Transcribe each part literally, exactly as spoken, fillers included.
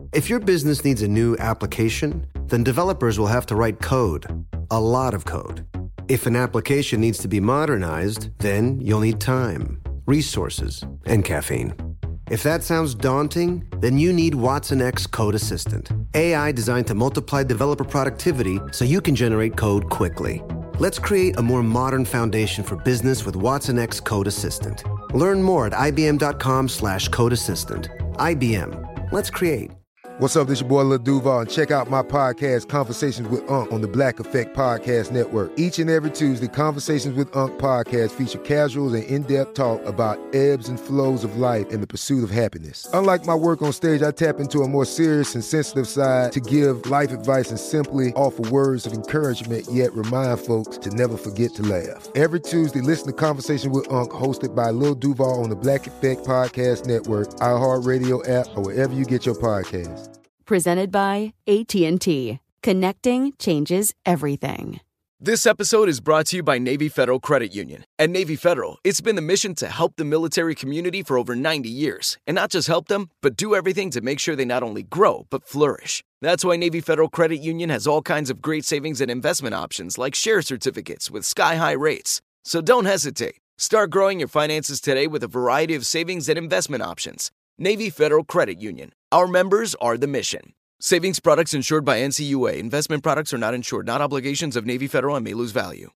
If your business needs a new application, then developers will have to write code, a lot of code. If an application needs to be modernized, then you'll need time, resources, and caffeine. If that sounds daunting, then you need Watson X Code Assistant, A I designed to multiply developer productivity so you can generate code quickly. Let's create a more modern foundation for business with Watson X Code Assistant. Learn more at ibm.com slash code assistant. I B M. Let's create. What's up, this your boy Lil Duval, and check out my podcast, Conversations with Unc, on the Black Effect Podcast Network. Each and every Tuesday, Conversations with Unc podcast feature casuals and in-depth talk about ebbs and flows of life and the pursuit of happiness. Unlike my work on stage, I tap into a more serious and sensitive side to give life advice and simply offer words of encouragement, yet remind folks to never forget to laugh. Every Tuesday, listen to Conversation with Unc, hosted by Lil Duval on the Black Effect Podcast Network, iHeartRadio app, or wherever you get your podcasts. Presented by A T and T. Connecting changes everything. This episode is brought to you by Navy Federal Credit Union. At Navy Federal, it's been the mission to help the military community for over ninety years. And not just help them, but do everything to make sure they not only grow, but flourish. That's why Navy Federal Credit Union has all kinds of great savings and investment options like share certificates with sky-high rates. So don't hesitate. Start growing your finances today with a variety of savings and investment options. Navy Federal Credit Union. Our members are the mission. Savings products insured by N C U A. Investment products are not insured, not obligations of Navy Federal and may lose value.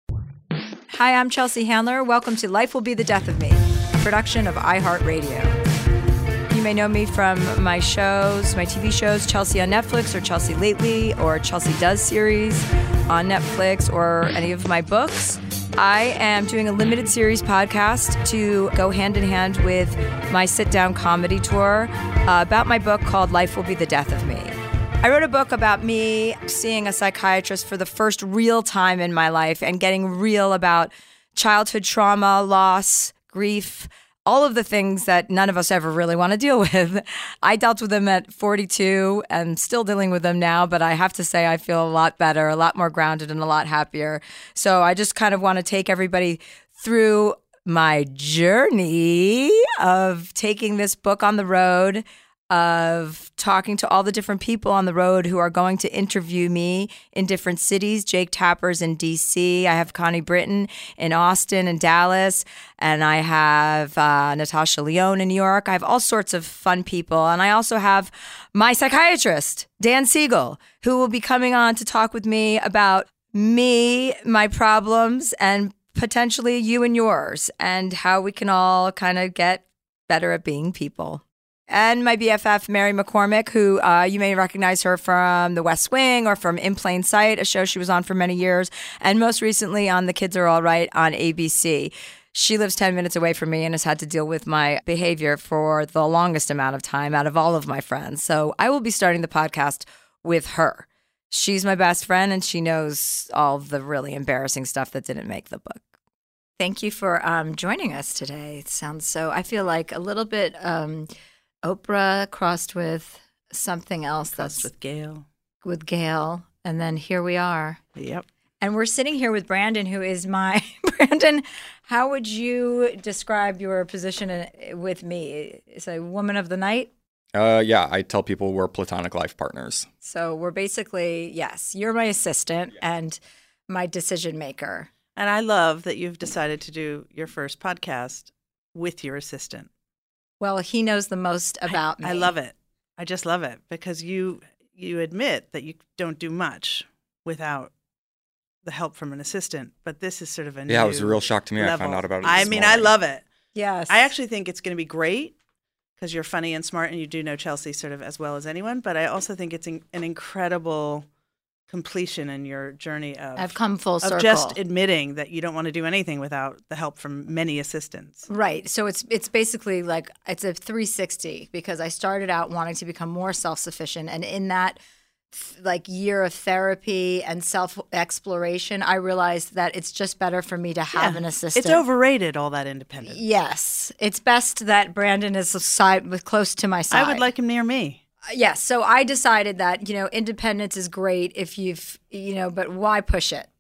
Hi, I'm Chelsea Handler. Welcome to Life Will Be the Death of Me, a production of iHeartRadio. You may know me from my shows, my T V shows, Chelsea on Netflix or Chelsea Lately or Chelsea Does series on Netflix or any of my books. I am doing a limited series podcast to go hand in hand with my sit-down comedy tour uh, about my book called Life Will Be the Death of Me. I wrote a book about me seeing a psychiatrist for the first real time in my life and getting real about childhood trauma, loss, grief, all of the things that none of us ever really want to deal with. I dealt with them at forty-two and still dealing with them now, but I have to say I feel a lot better, a lot more grounded, and a lot happier. So I just kind of want to take everybody through my journey of taking this book on the road, of talking to all the different people on the road who are going to interview me in different cities. Jake Tapper's in D C. I have Connie Britton in Austin and Dallas. And I have uh, Natasha Lyonne in New York. I have all sorts of fun people. And I also have my psychiatrist, Dan Siegel, who will be coming on to talk with me about me, my problems, and potentially you and yours, and how we can all kind of get better at being people. And my B F F, Mary McCormick, who uh, you may recognize her from The West Wing or from In Plain Sight, a show she was on for many years, and most recently on The Kids Are All Right on A B C. She lives ten minutes away from me and has had to deal with my behavior for the longest amount of time out of all of my friends. So I will be starting the podcast with her. She's my best friend, and she knows all the really embarrassing stuff that didn't make the book. Thank you for um, joining us today. It sounds so, I feel like a little bit... Um, Oprah crossed with something else. Crossed that's with Gail. With Gail. And then here we are. Yep. And we're sitting here with Brandon, who is my... Brandon, how would you describe your position in, with me? Is a woman of the night? Uh, yeah, I tell people we're platonic life partners. So we're basically, yes, you're my assistant and my decision maker. And I love that you've decided to do your first podcast with your assistant. Well, he knows the most about I, me. I love it. I just love it because you you admit that you don't do much without the help from an assistant. But this is sort of a new Yeah, it was a real shock to me. level. I found out about it this I mean, morning. I love it. Yes. I actually think it's going to be great because you're funny and smart and you do know Chelsea sort of as well as anyone. But I also think it's an, an incredible completion in your journey of I've come full circle. Of just admitting that you don't want to do anything without the help from many assistants. Right. So it's it's basically like it's a three sixty because I started out wanting to become more self-sufficient, and in that like year of therapy and self-exploration, I realized that it's just better for me to have Yeah. an assistant. It's overrated, all that independence. Yes. It's best that Brandon is side with close to my side. I would like him near me. Yes. So I decided that, you know, independence is great if you've, you know, but why push it?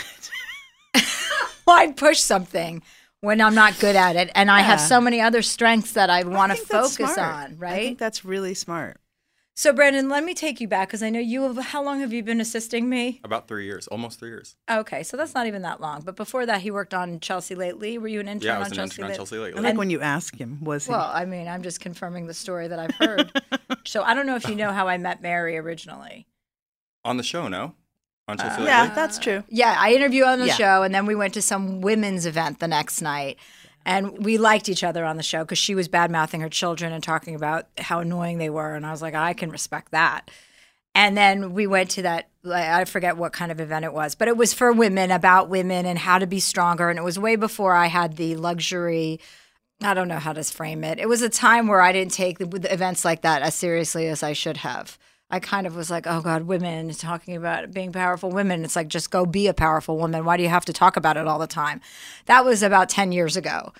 Why push something when I'm not good at it? And I have Yeah. so many other strengths that I want to think that's focus smart. on, right? I think that's really smart. So, Brandon, let me take you back because I know you have, how long have you been assisting me? About three years, almost three years. Okay, so that's not even that long. But before that, he worked on Chelsea Lately. Were you an intern Yeah, I on was an Chelsea intern on Lately? Chelsea Lately. I like when you ask him, was he? Well, I mean, I'm just confirming the story that I've heard. So I don't know if you know how I met Mary originally. On the show, no? On Chelsea Uh, Lately? yeah, that's true. Yeah, I interviewed on the Yeah. show, and then we went to some women's event the next night. And we liked each other on the show because she was bad-mouthing her children and talking about how annoying they were. And I was like, I can respect that. And then we went to that, like, I forget what kind of event it was, but it was for women, about women and how to be stronger. And it was way before I had the luxury, I don't know how to frame it. It was a time where I didn't take the, the events like that as seriously as I should have. I kind of was like, oh God, women, talking about being powerful women. It's like, just go be a powerful woman. Why do you have to talk about it all the time? That was about ten years ago.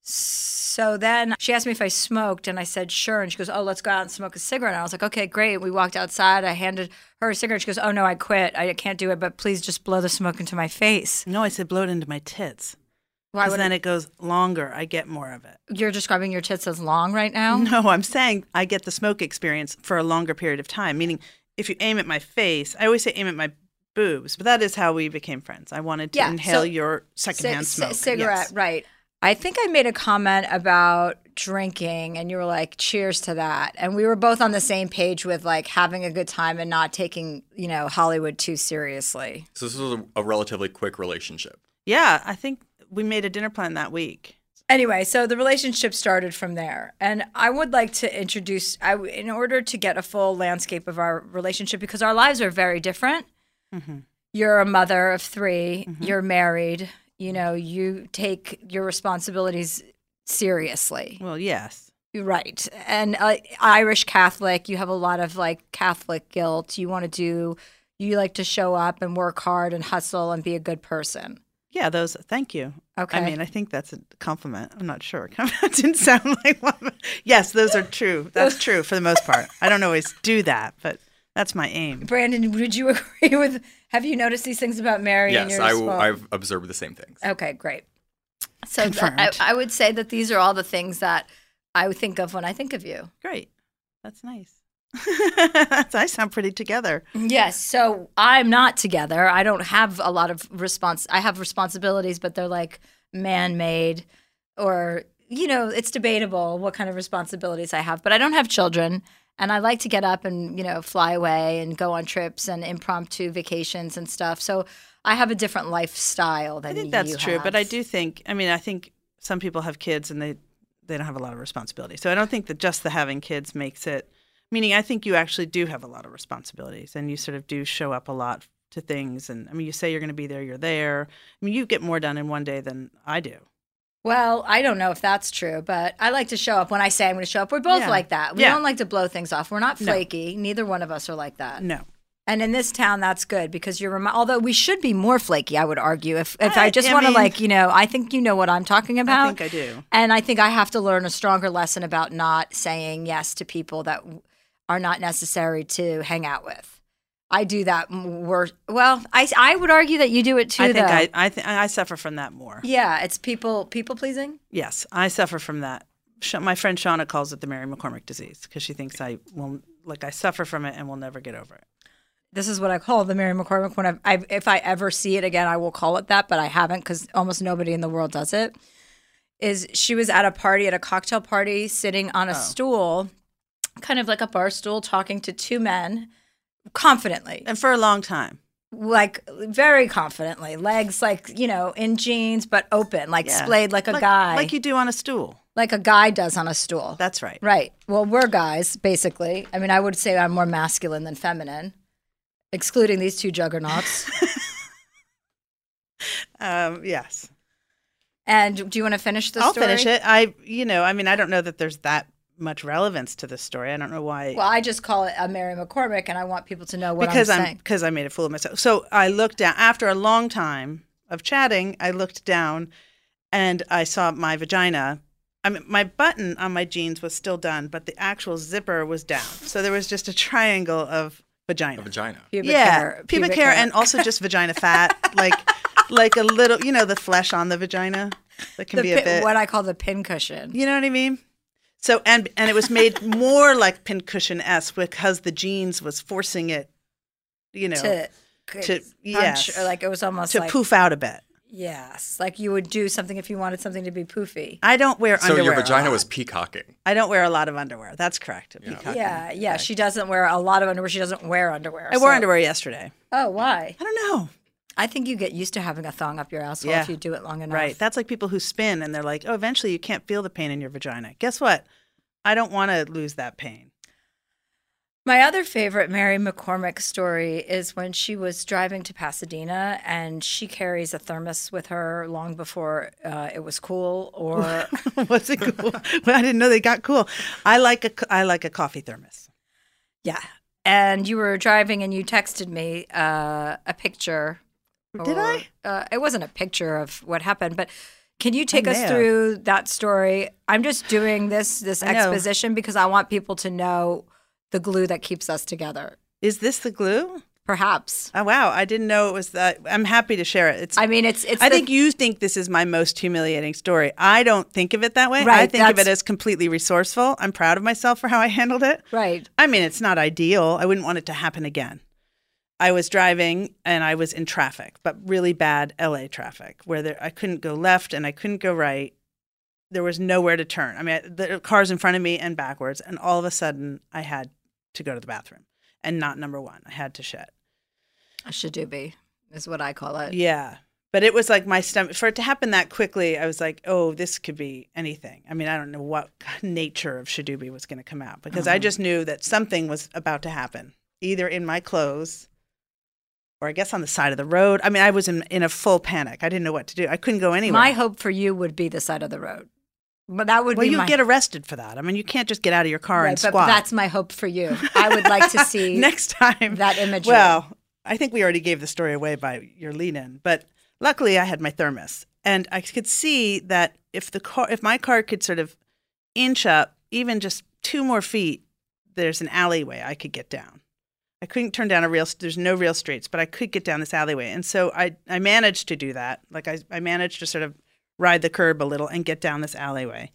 So then she asked me if I smoked, and I said, sure. And she goes, oh, let's go out and smoke a cigarette. And I was like, okay, great. We walked outside. I handed her a cigarette. She goes, oh, no, I quit. I can't do it, but please just blow the smoke into my face. No, I said blow it into my tits. Why Because would then I- it goes longer. I get more of it. You're describing your tits as long right now? No, I'm saying I get the smoke experience for a longer period of time, meaning if you aim at my face, I always say aim at my boobs, but that is how we became friends. I wanted to Yeah, inhale so- your secondhand C- smoke. c- cigarette, Yes. right. I think I made a comment about drinking, and you were like, cheers to that. And we were both on the same page with like having a good time and not taking, you know, Hollywood too seriously. So this was a, a relatively quick relationship. Yeah, I think we made a dinner plan that week. Anyway, so the relationship started from there. And I would like to introduce, I, in order to get a full landscape of our relationship, because our lives are very different. Mm-hmm. You're a mother of three, you're married, you know, you take your responsibilities seriously. Well, yes. Right. And uh, Irish Catholic, you have a lot of like Catholic guilt. You want to do, you like to show up and work hard and hustle and be a good person. Yeah, those, thank you. Okay. I mean, I think that's a compliment. I'm not sure. It didn't sound like one. but Yes, those are true. That's true for the most part. I don't always do that, but that's my aim. Brandon, would you agree with, have you noticed these things about Mary? and Yes, yours? I, Well, I've observed the same things. Okay, great. So th- Confirmed. I, I would say that these are all the things that I would think of when I think of you. Great. That's nice. That's, I sound pretty together. Yes. So I'm not together. I don't have a lot of response. I have responsibilities, but they're like man-made, or, you know, it's debatable what kind of responsibilities I have. But I don't have children, and I like to get up and, you know, fly away and go on trips and impromptu vacations and stuff. So I have a different lifestyle than I think you that's true, but have. I do think, I mean, I think some people have kids and they, they don't have a lot of responsibility. So I don't think that just the having kids makes it, meaning I think you actually do have a lot of responsibilities and you sort of do show up a lot to things. And I mean, you say you're going to be there, you're there. I mean, you get more done in one day than I do. Well, I don't know if that's true, but I like to show up when I say I'm going to show up. We're both Yeah. like that. We Yeah. don't like to blow things off. We're not No. flaky. Neither one of us are like that. No. And in this town, that's good because you're. Remi- Although we should be more flaky, I would argue. If if I, I- just I want to, mean- like, you know, I think you know what I'm talking about. I think I do. And I think I have to learn a stronger lesson about not saying yes to people that w- are not necessary to hang out with. I do that worse. Well, I, I would argue that you do it too. I think though. I I, th- I suffer from that more. Yeah, it's people people pleasing. Yes, I suffer from that. Sh- My friend Shauna calls it the Mary McCormick disease because she thinks I will, like I suffer from it and will never get over it. This is what I call the Mary McCormick. When I, I, if I ever see it again, I will call it that, but I haven't because almost nobody in the world does it. Is she was at a party, at a cocktail party, sitting on a Oh. stool, kind of like a bar stool, talking to two men confidently, And for a long time. like very confidently, legs like, you know, in jeans, but open, like Yeah. splayed like a guy, Like you do on a stool. like a guy does on a stool. That's right. Right. Well, we're guys, basically. I mean, I would say I'm more masculine than feminine, excluding these two juggernauts. Um, yes. And do you want to finish the I'll story? finish it. I, you know, I mean, I don't know that there's that much relevance to this story. I don't know why. Well, I just call it a Mary McCormick, and I want people to know what because I'm I'm saying. because I made a fool of myself. So I looked down after a long time of chatting. I looked down, and I saw my vagina. I mean, my button on my jeans was still done, but the actual zipper was down. So there was just a triangle of vagina. A vagina. Pubic yeah, hair, pubic, hair, and also just vagina fat, like like a little, you know, the flesh on the vagina that can the be a pin, bit. what I call the pin cushion. You know what I mean? So and and it was made more like pincushion-esque because the jeans was forcing it, you know, to, to punch, yes, or like it was almost to like poof out a bit. Yes, like you would do something if you wanted something to be poofy. I don't wear So underwear. your a vagina lot. was peacocking. I don't wear a lot of underwear. That's correct. Yeah. Peacocking. Yeah, yeah. Right. She doesn't wear a lot of underwear. She doesn't wear underwear. I wore so- underwear yesterday. Oh, why? I don't know. I think you get used to having a thong up your asshole Yeah. if you do it long enough. Right. That's like people who spin and they're like, oh, eventually you can't feel the pain in your vagina. Guess what? I don't want to lose that pain. My other favorite Mary McCormick story is when she was driving to Pasadena and she carries a thermos with her long before uh, it was cool or What's it cool? Well, I didn't know they got cool. I like a I like a coffee thermos. yeah. And you were driving and you texted me uh, a picture. Did or- I? Uh, it wasn't a picture of what happened, but can you take I us may have. through that story? I'm just doing this this I know. exposition because I want people to know the glue that keeps us together. Is this the glue? Perhaps. Oh wow, I didn't know it was that. I'm happy to share it. It's I mean, it's it's. I the- think you think this is my most humiliating story. I don't think of it that way. I Right, think of it that's- as completely resourceful. I'm proud of myself for how I handled it. right. I mean, it's not ideal. I wouldn't want it to happen again. I was driving and I was in traffic, but really bad L A traffic where there, I couldn't go left and I couldn't go right. There was nowhere to turn. I mean, the cars in front of me and backwards. And all of a sudden, I had to go to the bathroom and not number one. I had to shit. A shadoobie is what I call it. Yeah. But it was like my stomach, for it to happen that quickly, I was like, oh, this could be anything. I mean, I don't know what nature of shadoobie was going to come out because I just knew that something was about to happen, either in my clothes or I guess on the side of the road. I mean, I was in, in a full panic. I didn't know what to do. I couldn't go anywhere. My hope for you would be the side of the road, but that would well, be you my get arrested for that. I mean, you can't just get out of your car right, and but squat. that's my hope for you. I would like to see Next time. that imagery. Well, I think we already gave the story away by your lead-in, but luckily I had my thermos, and I could see that if the car, if my car could sort of inch up even just two more feet, there's an alleyway I could get down. I couldn't turn down a real. There's no real streets, but I could get down this alleyway, and so I I managed to do that. Like I I managed to sort of ride the curb a little and get down this alleyway.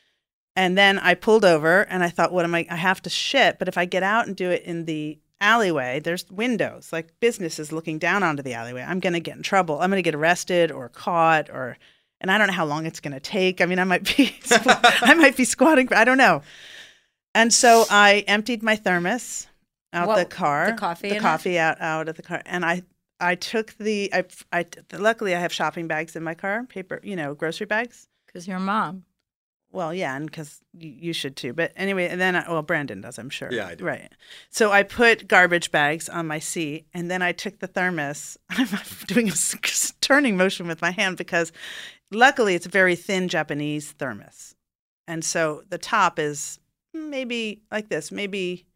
And then I pulled over and I thought, what am I? I have to shit, but if I get out and do it in the alleyway, there's windows, like businesses looking down onto the alleyway. I'm going to get in trouble. I'm going to get arrested or caught, or, and I don't know how long it's going to take. I mean, I might be, I might be squatting. I don't know. And so I emptied my thermos out What, the car, the coffee the in it? coffee out out of the car, and I I took the I I luckily I have shopping bags in my car, paper, you know, grocery bags. because you're a mom. Well, yeah, and because you, you should too. But anyway, and then, I, well, Brandon does, I'm sure. Yeah, I do. Right. So I put garbage bags on my seat, and then I took the thermos. I'm doing a s- turning motion with my hand because luckily it's a very thin Japanese thermos. And so the top is maybe like this, maybe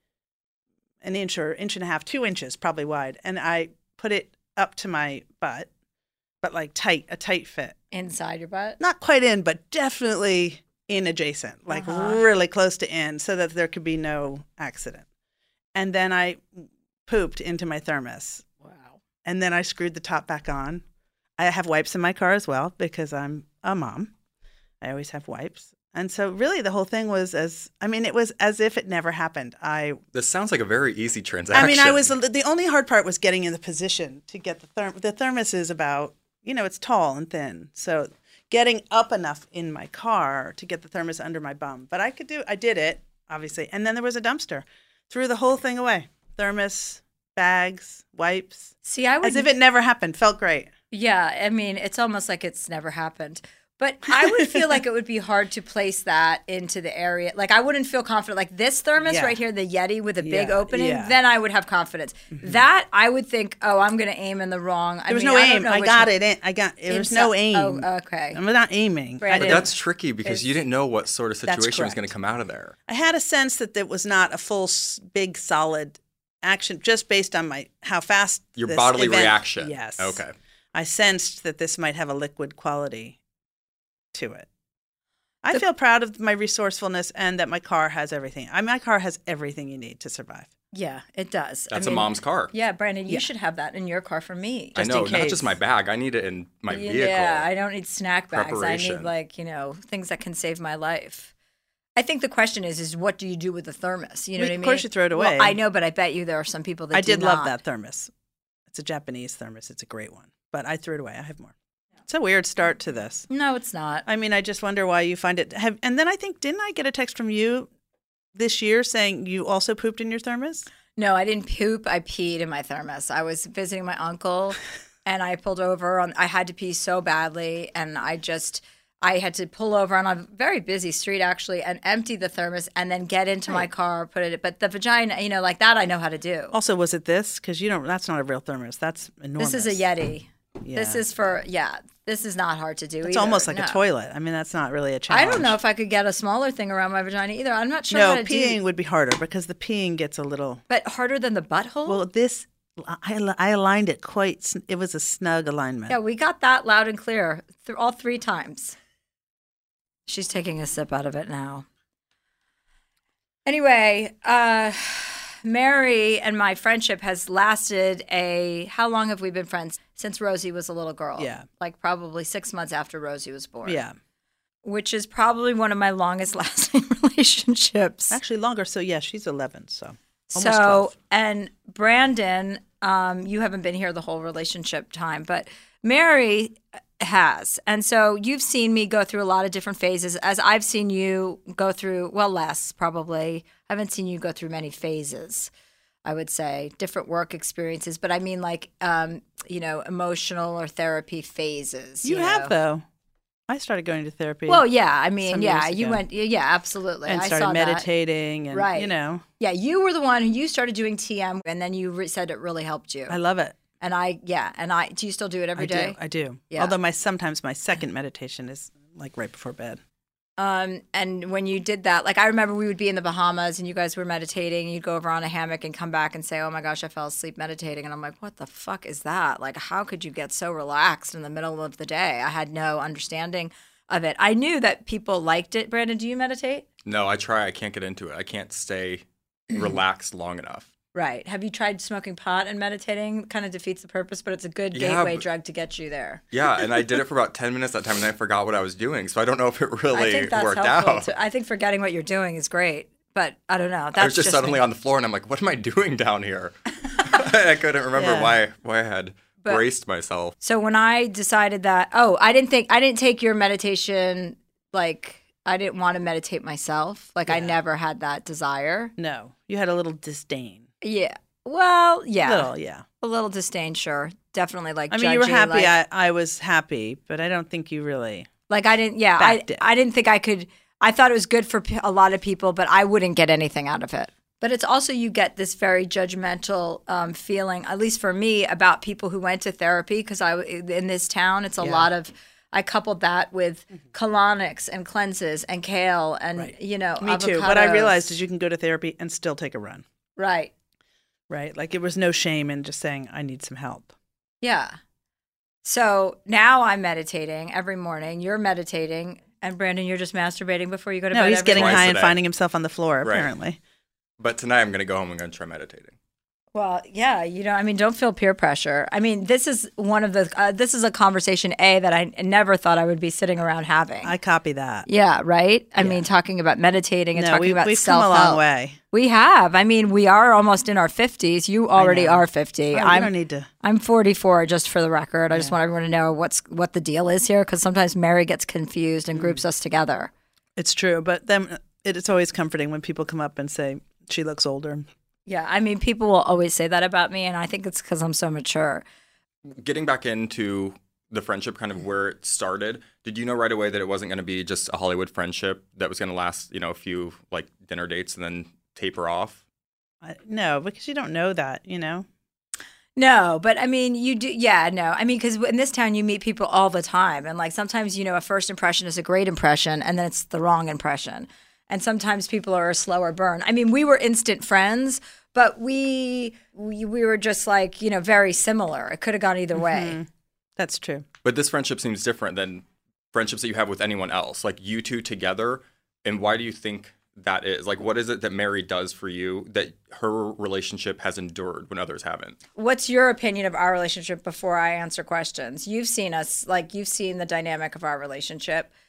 an inch or inch and a half, two inches probably wide. And I put it up to my butt, but like tight, a tight fit. Inside your butt? Not quite in, but definitely in adjacent, like Uh-huh. really close to in, so that there could be no accident. And then I pooped into my thermos. Wow. And then I screwed the top back on. I have wipes in my car as well because I'm a mom. I always have wipes. And so really the whole thing was as, I mean, it was as if it never happened. I This sounds like a very easy transaction. I mean, I was, the only hard part was getting in the position to get the thermos. The thermos is about, you know, it's tall and thin. So getting up enough in my car to get the thermos under my bum. But I could do, I did it, obviously. And then there was a dumpster. Threw the whole thing away. Thermos, bags, wipes. See, I would. As if it never happened. Felt great. Yeah, I mean, it's almost like it's never happened. But I would feel like it would be hard to place that into the area. Like, I wouldn't feel confident. Like, this thermos Yeah. right here, the Yeti with a big Yeah, opening, yeah. then I would have confidence. That, I would think, oh, I'm going to aim in the wrong. I There was mean, no I don't aim. know I which got one- it in. I got, there was no Inside- aim. Oh, okay. I'm not aiming. I, Brandon. But didn't- that's tricky because you didn't know what sort of That's situation was going correct. to come out of there. I had a sense that it was not a full, s- big, solid action just based on my how fast Your this bodily event- reaction. Yes. Okay. I sensed that this might have a liquid quality to it. I The- feel proud of my resourcefulness and that my car has everything. I, my car has everything you need to survive. Yeah, it does. That's I a mean, mom's car. Yeah, Brandon, you Yeah. should have that in your car for me. I just know, in not case. just my bag. I need it in my vehicle. Yeah, I don't need snack bags. I need Preparation. like, you know, things that can save my life. I think the question is, is what do you do with the thermos? You know We- what I mean? of course you throw it away. Well, I know, but I bet you there are some people that I do did love not. that thermos. It's a Japanese thermos. It's a great one. But I threw it away. I have more. It's a weird start to this. No, it's not. I mean, I just wonder why you find it. Have, and then I think, didn't I get a text from you this year saying you also pooped in your thermos? No, I didn't poop. I peed in my thermos. I was visiting my uncle, and I pulled over. On, I had to pee so badly, and I just, I had to pull over on a very busy street actually, and empty the thermos, and then get into my car, put it. But the vagina, you know, like that, I know how to do. Also, was it this? Because you don't. That's not a real thermos. That's enormous. This is a Yeti. Yeah. This is for yeah. This is not hard to do. It's either. almost like No. a toilet. I mean, that's not really a I challenge. don't know if I could get a smaller thing around my vagina either. I'm not sure how No, to peeing do. would be harder because the peeing gets a little. But harder than the butthole. Well, this I, I aligned it quite. sn- It was a snug alignment. Yeah, we got that loud and clear th- all three times. She's taking a sip out of it now. Anyway, uh, Mary and my friendship has lasted a, how long have we been friends? Since Rosie was a little girl. Yeah. Like probably six months after Rosie was born. Yeah, Which is probably one of my longest lasting relationships. actually longer. So yeah, she's eleven. So almost So, twelve. and Brandon, um, you haven't been here the whole relationship time, but Mary has. And so you've seen me go through a lot of different phases, as I've seen you go through, well, less probably. I haven't seen you go through many phases, I would say, different work experiences. But I mean, like, um, you know, emotional or therapy phases. You know? have though. I started going to therapy. Well, yeah. I mean, some yeah, years you ago. went, yeah, absolutely. and I started saw that. meditating and Right. you know, Yeah, you were the one who you started doing T M, and then you re- said it really helped you. I love it. And I, yeah, and I, do you still do it every I day? do. I do. Yeah. Although my sometimes my second meditation is like right before bed. Um, and when you did that, like I remember we would be in the Bahamas and you guys were meditating. You'd go over on a hammock and come back and say, "Oh my gosh, I fell asleep meditating." And I'm like, "What the fuck is that? Like, how could you get so relaxed in the middle of the day?" I had no understanding of it. I knew that people liked it. Brandon, do you meditate? No, I try. I can't get into it. I can't stay relaxed long enough. Right. Have you tried smoking pot and meditating? Kind of defeats the purpose, but it's a good Yeah, gateway but- drug to get you there. Yeah, and I did it for about ten minutes that time, and I forgot what I was doing. So I don't know if it I really think that's worked helpful. out. Too. I think forgetting what you're doing is great, but I don't know. That's I was just, just suddenly me. on the floor, and I'm like, "What am I doing down here?" I couldn't remember Yeah. why why I had But- braced myself. So when I decided that, oh, I didn't think I didn't take your meditation like I didn't want to meditate myself. Like I Yeah. never had that desire. No, you had a little disdain. Yeah. Well, yeah. Little, yeah. A little disdain, sure. Definitely like I mean, you were judgy, happy. Like, I, I was happy, but I don't think you really. like I didn't yeah, I backed it. I didn't think I could I thought it was good for p- a lot of people, but I wouldn't get anything out of it. But it's also you get this very judgmental um, feeling, at least for me, about people who went to therapy because I in this town, it's a Yeah. lot of. I coupled that with colonics and cleanses and kale and Right. you know. Me too. What I avocados. realized is you can go to therapy and still take a run, right, right? Like it was no shame in just saying I need some help. yeah. So now I'm meditating every morning. You're meditating, and Brandon, you're just masturbating before you go to No, bed. he's every getting Twice night? high a and day. finding himself on the floor. Right. Apparently, But tonight I'm going to go home and going to try meditating. Well, yeah, you know, I mean, don't feel peer pressure. I mean, this is one of the, uh, this is a conversation, A, that I never thought I would be sitting around having. I copy that. yeah, right? I Yeah. mean, talking about meditating and No, talking we, about we've come self-help. a long way. We have. I mean, we are almost in our fifties. You already know. are fifty. Oh, you I'm don't need to. I'm forty-four, just for the record. I just want everyone to know what's what the deal is here, because sometimes Mary gets confused and groups us together. It's true, but then it's always comforting when people come up and say she looks older. Yeah, I mean, people will always say that about me, and I think it's because I'm so mature. Getting back into the friendship, kind of where it started, did you know right away that it wasn't going to be just a Hollywood friendship that was going to last, you know, a few like dinner dates and then taper off? I, no, because you don't know that, you know. No, but I mean, you do. Yeah, no. I mean, because in this town, you meet people all the time. And like sometimes, you know, a first impression is a great impression and then it's the wrong impression. And sometimes people are a slower burn. I mean, we were instant friends, but we we, we were just like, you know, very similar. It could have gone either way. That's true. But this friendship seems different than friendships that you have with anyone else, like you two together. And why do you think that is? Like, what is it that Mary does for you that her relationship has endured when others haven't? What's your opinion of our relationship before I answer questions? You've seen us, like, you've seen the dynamic of our relationship.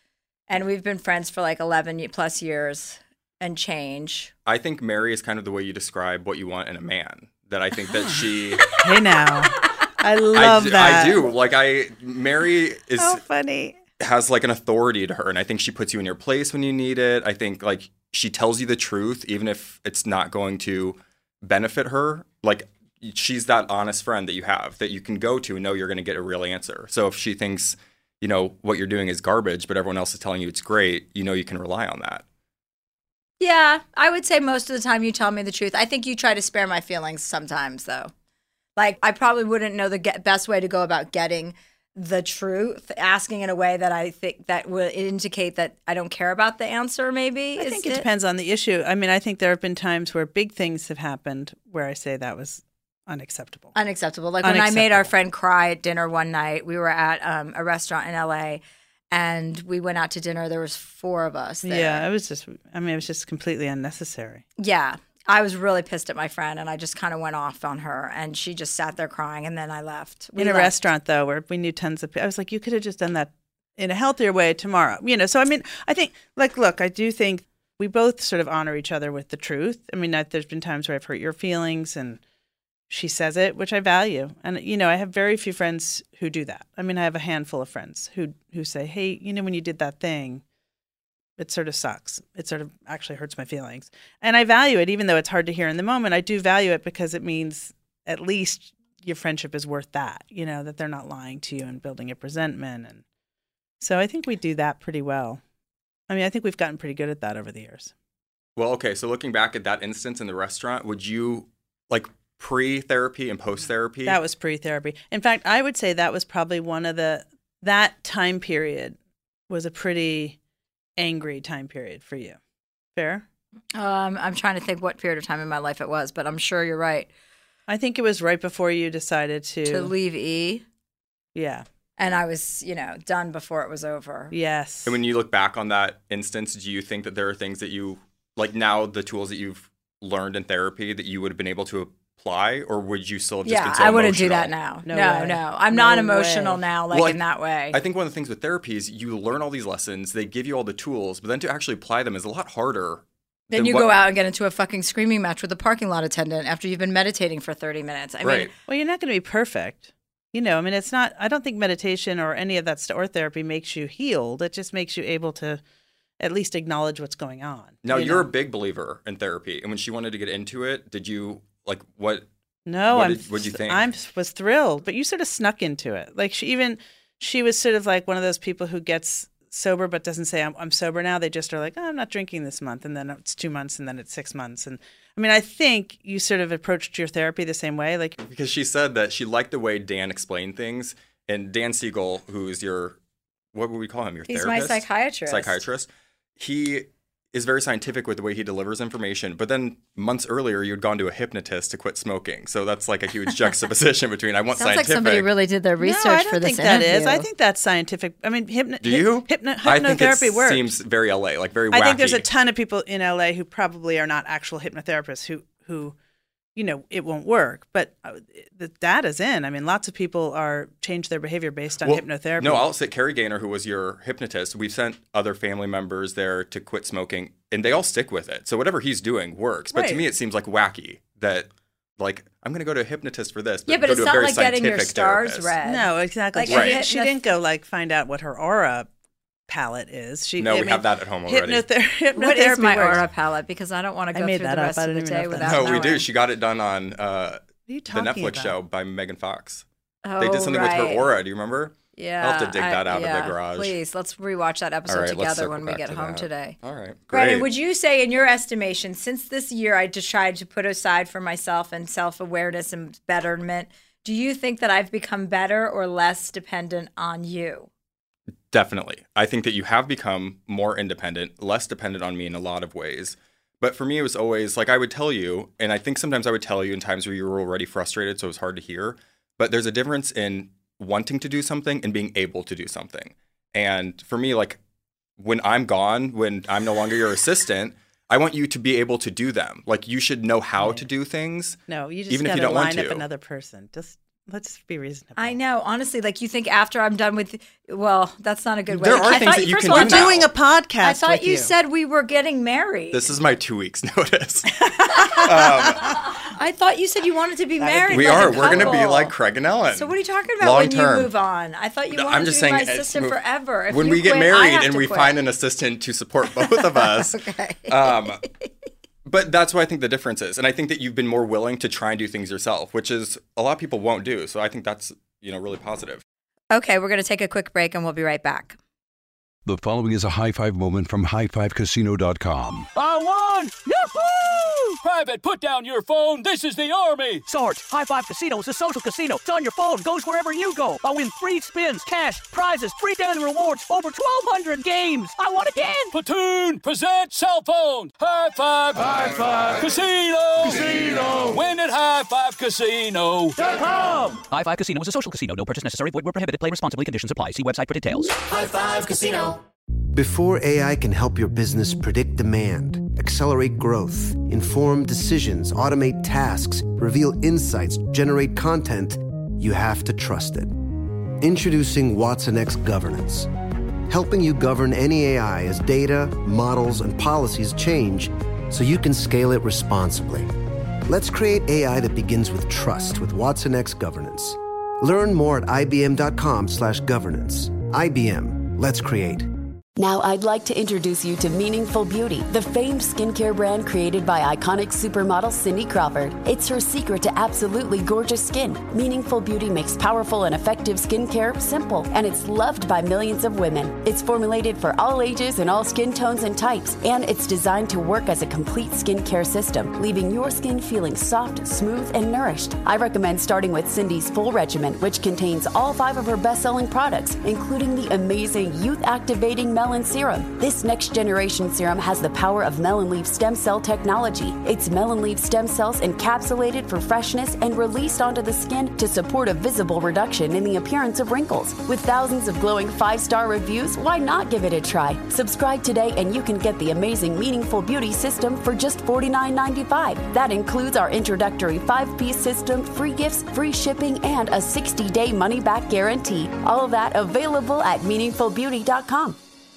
And we've been friends for like eleven plus years and change. I think Mary is kind of the way you describe what you want in a man. That I think that she. Hey now, I love I do, that. I do. Like I, Mary is so funny. Has like an authority to her, and I think she puts you in your place when you need it. I think like she tells you the truth, even if it's not going to benefit her. Like she's that honest friend that you have that you can go to and know you're going to get a real answer. So if she thinks, you know, what you're doing is garbage, but everyone else is telling you it's great, you know, you can rely on that. Yeah, I would say most of the time you tell me the truth. I think you try to spare my feelings sometimes, though. Like, I probably wouldn't know the get- best way to go about getting the truth, asking in a way that I think that would indicate that I don't care about the answer, maybe. I Is think it, it depends on the issue. I mean, I think there have been times where big things have happened where I say that was unacceptable. Unacceptable. Like when Unacceptable. I made our friend cry at dinner one night, we were at um, a restaurant in L A, and we went out to dinner. There was four of us there. Yeah, it was just, I mean, it was just completely unnecessary. Yeah. I was really pissed at my friend, and I just kind of went off on her, and she just sat there crying, and then I left. We in a left. restaurant, though, where we knew tons of people, I was like, you could have just done that in a healthier way tomorrow. You know, so I mean, I think, like, look, I do think we both sort of honor each other with the truth. I mean, there's been times where I've hurt your feelings, and she says it, which I value. And, you know, I have very few friends who do that. I mean, I have a handful of friends who who say, hey, you know, when you did that thing, it sort of sucks. It sort of actually hurts my feelings. And I value it, even though it's hard to hear in the moment. I do value it because it means at least your friendship is worth that, you know, that they're not lying to you and building up resentment. And so I think we do that pretty well. I mean, I think we've gotten pretty good at that over the years. Well, okay. So looking back at that instance in the restaurant, would you, like, pre-therapy and post-therapy? That was pre-therapy. In fact, I would say that was probably one of the, that time period was a pretty angry time period for you. Fair? Um, I'm trying to think what period of time in my life it was, but I'm sure you're right. I think it was right before you decided to... To leave E. Yeah. And I was, you know, done before it was over. Yes. And when you look back on that instance, do you think that there are things that you, like now the tools that you've learned in therapy that you would have been able to apply, or would you still have just yeah, been so I wouldn't emotional? do that now. No No, way. no. I'm No not emotional way. now, like Well, I- in that way. I think one of the things with therapy is you learn all these lessons, they give you all the tools, but then to actually apply them is a lot harder. Then than you what- go out and get into a fucking screaming match with a parking lot attendant after you've been meditating for thirty minutes. I Right. mean, Well, you're not going to be perfect. You know, I mean, it's not, I don't think meditation or any of that stuff or therapy makes you healed. It just makes you able to at least acknowledge what's going on. Now, you you're know? a big believer in therapy, and when she wanted to get into it, did you, like, what? No, What I'm, did- what'd you think? I was thrilled, but you sort of snuck into it. Like she even, she was sort of like one of those people who gets sober but doesn't say I'm, I'm sober now. They just are like, oh, I'm not drinking this month, and then it's two months, and then it's six months. And I mean, I think you sort of approached your therapy the same way. Like, Because she said that she liked the way Dan explained things, and Dan Siegel, who's your, what would we call him, your he's my therapist? psychiatrist. Psychiatrist. He is very scientific with the way he delivers information, but then months earlier you'd gone to a hypnotist to quit smoking. So that's like a huge juxtaposition between I want Sounds like scientific. somebody really did their research no, I don't for this think that interview. is. I think that's scientific. I mean, hypno- Do you? hypno- I think hypnotherapy it works. seems very L A, like very wacky. I think there's a ton of people in L A who probably are not actual hypnotherapists who, who, you know, it won't work. But uh, the data's in. I mean, lots of people are change their behavior based on Well, hypnotherapy. No, I'll say Carrie Gaynor, who was your hypnotist, we've sent other family members there to quit smoking, and they all stick with it. So whatever he's doing works. But to Right. me, it seems like wacky that, like, I'm going to go to a hypnotist for this. But yeah, but go it's to a not very like getting your scientific stars therapist. read. No, exactly. Like, She, Right. didn't, she hypnoth- didn't go like find out what her aura palette is. She, No, I we mean, have that at home already. hypnother- hypnotherapy What is my works. aura palette? Because I don't want to I go made through that the up. rest I of the don't even know day if without that's- No, we knowing. do. She got it done on uh, What are you the talking Netflix about? show by Megan Fox. Oh, They did something right. with her aura. Do you remember? Yeah, I'll have to dig I- that out yeah, of the garage. Please, let's rewatch that episode All right, let's together circle when we back get to home that. today. All right, Brandon, great. would you say, in your estimation, since this year I decided to put aside for myself and self-awareness and betterment, do you think that I've become better or less dependent on you? Definitely. I think that you have become more independent, less dependent on me in a lot of ways. But for me, it was always like I would tell you, and I think sometimes I would tell you in times where you were already frustrated, so it was hard to hear. But there's a difference in wanting to do something and being able to do something. And for me, like when I'm gone, when I'm no longer your assistant, I want you to be able to do them. Like you should know how to do things. No, you just even if got you to don't want line up to. another person. Just let's be reasonable. I know. Honestly, like you think after I'm done with, well, that's not a good way. There are I things thought- that you first can of all, do I thought- now. Doing a podcast. I thought with you, you said we were getting married. This is my two weeks notice. um, I thought you said you wanted to be married. we like are. a We're going to be couple. like Craig and Ellen. So what are you talking about Long when term. you move on? I thought you No, wanted I'm just to be saying my it's assistant move- forever. If when you we get quit, I married have and to we quit. find an assistant to support both of us. Okay. Um, but that's what I think the difference is. And I think that you've been more willing to try and do things yourself, which is a lot of people won't do. So I think that's, you know, really positive. Okay, we're going to take a quick break and we'll be right back. The following is a high five moment from high five casino dot com. I won! Yahoo! Private, put down your phone. This is the Army. Sarge, High Five Casino is a social casino. It's on your phone. Goes wherever you go. I win free spins, cash, prizes, free daily rewards, over twelve hundred games. I won again. Platoon, present cell phone. High Five. High Five. Casino. Casino. Win at High Five Casino. Com. High Five Casino is a social casino. No purchase necessary. Void where prohibited. Play responsibly. Conditions apply. See website for details. High Five Casino. Before A I can help your business predict demand, accelerate growth, inform decisions, automate tasks, reveal insights, generate content, you have to trust it. Introducing Watson X Governance, helping you govern any A I as data, models, and policies change so you can scale it responsibly. Let's create A I that begins with trust with Watson X Governance. Learn more at ibm.com slash governance. I B M, let's create. Now I'd like to introduce you to Meaningful Beauty, the famed skincare brand created by iconic supermodel Cindy Crawford. It's her secret to absolutely gorgeous skin. Meaningful Beauty makes powerful and effective skincare simple, and it's loved by millions of women. It's formulated for all ages and all skin tones and types, and it's designed to work as a complete skincare system, leaving your skin feeling soft, smooth, and nourished. I recommend starting with Cindy's full regimen, which contains all five of her best-selling products, including the amazing youth-activating Melon Serum. This next-generation serum has the power of melon leaf stem cell technology. It's melon leaf stem cells encapsulated for freshness and released onto the skin to support a visible reduction in the appearance of wrinkles. With thousands of glowing five-star reviews, why not give it a try? Subscribe today and you can get the amazing Meaningful Beauty system for just forty-nine ninety-five. That includes our introductory five-piece system, free gifts, free shipping, and a sixty-day money-back guarantee. All of that available at meaningful beauty dot com.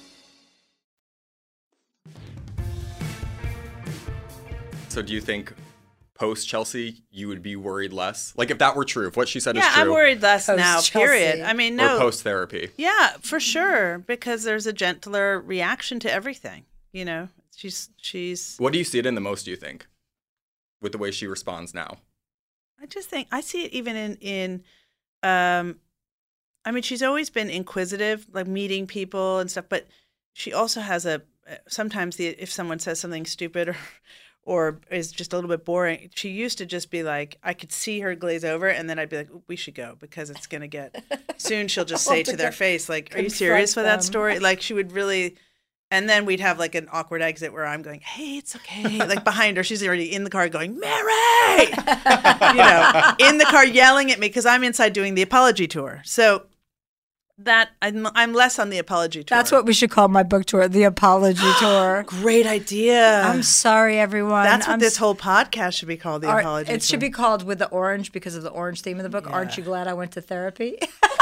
So do you think post Chelsea you would be worried less? Like if that were true, if what she said yeah, is true. I'm worried less now, Post-Chelsea. period. I mean, no. Or post therapy. Yeah, for sure, because there's a gentler reaction to everything. You know, she's she's. What do you see it in the most, do you think, with the way she responds now? I just think I see it even in in. Um, I mean, she's always been inquisitive, like meeting people and stuff. But she also has a sometimes the if someone says something stupid or. or is just a little bit boring. She used to just be like, I could see her glaze over, and then I'd be like, we should go because it's going to get, soon she'll just say to their face, like, are you serious with that story? Like, she would really, and then we'd have like an awkward exit where I'm going, hey, it's okay. Like behind her, she's already in the car going, Mary! You know, in the car yelling at me because I'm inside doing the apology tour. So that I'm, I'm less on the apology tour. That's what we should call my book tour, the apology tour. Great idea. I'm sorry, everyone. That's what I'm this s- whole podcast should be called, the Ar- apology It tour. should be called With the Orange because of the orange theme of the book. Yeah. Aren't you glad I went to therapy?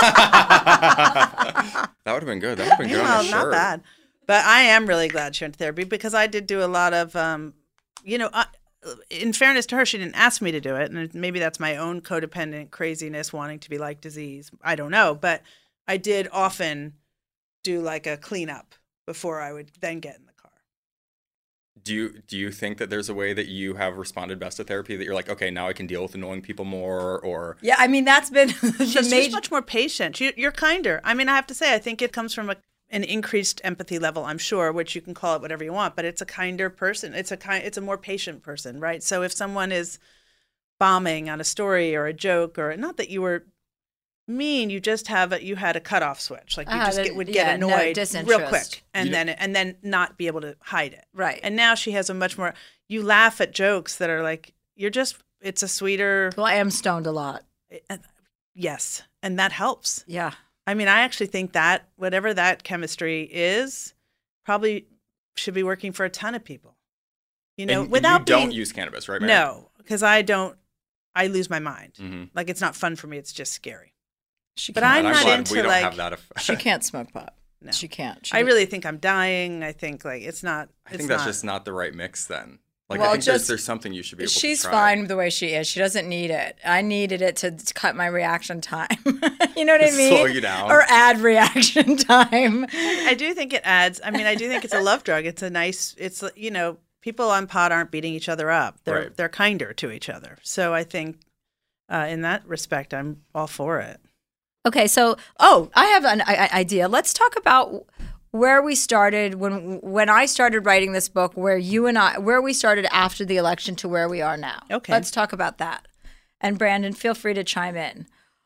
That would have been good. That would have been good Yeah, on a not shirt. bad. But I am really glad she went to therapy because I did do a lot of, um, you know, I, in fairness to her, she didn't ask me to do it. And maybe that's my own codependent craziness wanting to be like disease. I don't know. But I did often do like a cleanup before I would then get in the car. Do you do you think that there's a way that you have responded best to therapy that you're like, okay, now I can deal with annoying people more, or Yeah, I mean, that's been the She's major. just much more patient. She, you're kinder. I mean, I have to say, I think it comes from a, an increased empathy level, I'm sure, which you can call it whatever you want, but it's a kinder person. It's a kind, it's a more patient person, right? So if someone is bombing on a story or a joke, or not that you were mean, you just have a, you had a cutoff switch, like you Ah, just the- get, would yeah, get no annoyed real disinterest. quick, and You then and then not be able to hide it. Right. And now she has a much more. You laugh at jokes that are like you're just. It's a sweeter. Well, I am stoned a lot. Yes, and that helps. Yeah. I mean, I actually think that whatever that chemistry is, probably should be working for a ton of people. You know, and without you don't being, use cannabis, right, Mary? no, because I don't. I lose my mind. Mm-hmm. Like it's not fun for me. It's just scary. She but can't. I'm I'm not glad into we don't like. have that effect. She can't smoke pot. No. She can't. She I really think I'm dying. I think like it's not. I it's think that's not. just not the right mix then. Like Well, I think there's, just- there's something you should be able She's to try. fine the way she is. She doesn't need it. I needed it to to cut my reaction time. You know what I mean? Slow you down. Or add reaction time. I do think it adds. I mean, I do think it's a love drug. It's a nice. It's you know, people on pot aren't beating each other up. They're Right. they're kinder to each other. So I think, uh, in that respect, I'm all for it. Okay, so oh, I have an I- I- idea. Let's talk about where we started when when I started writing this book. Where you and I, where we started after the election to where we are now. Okay. Let's talk about that. And Brandon, feel free to chime in.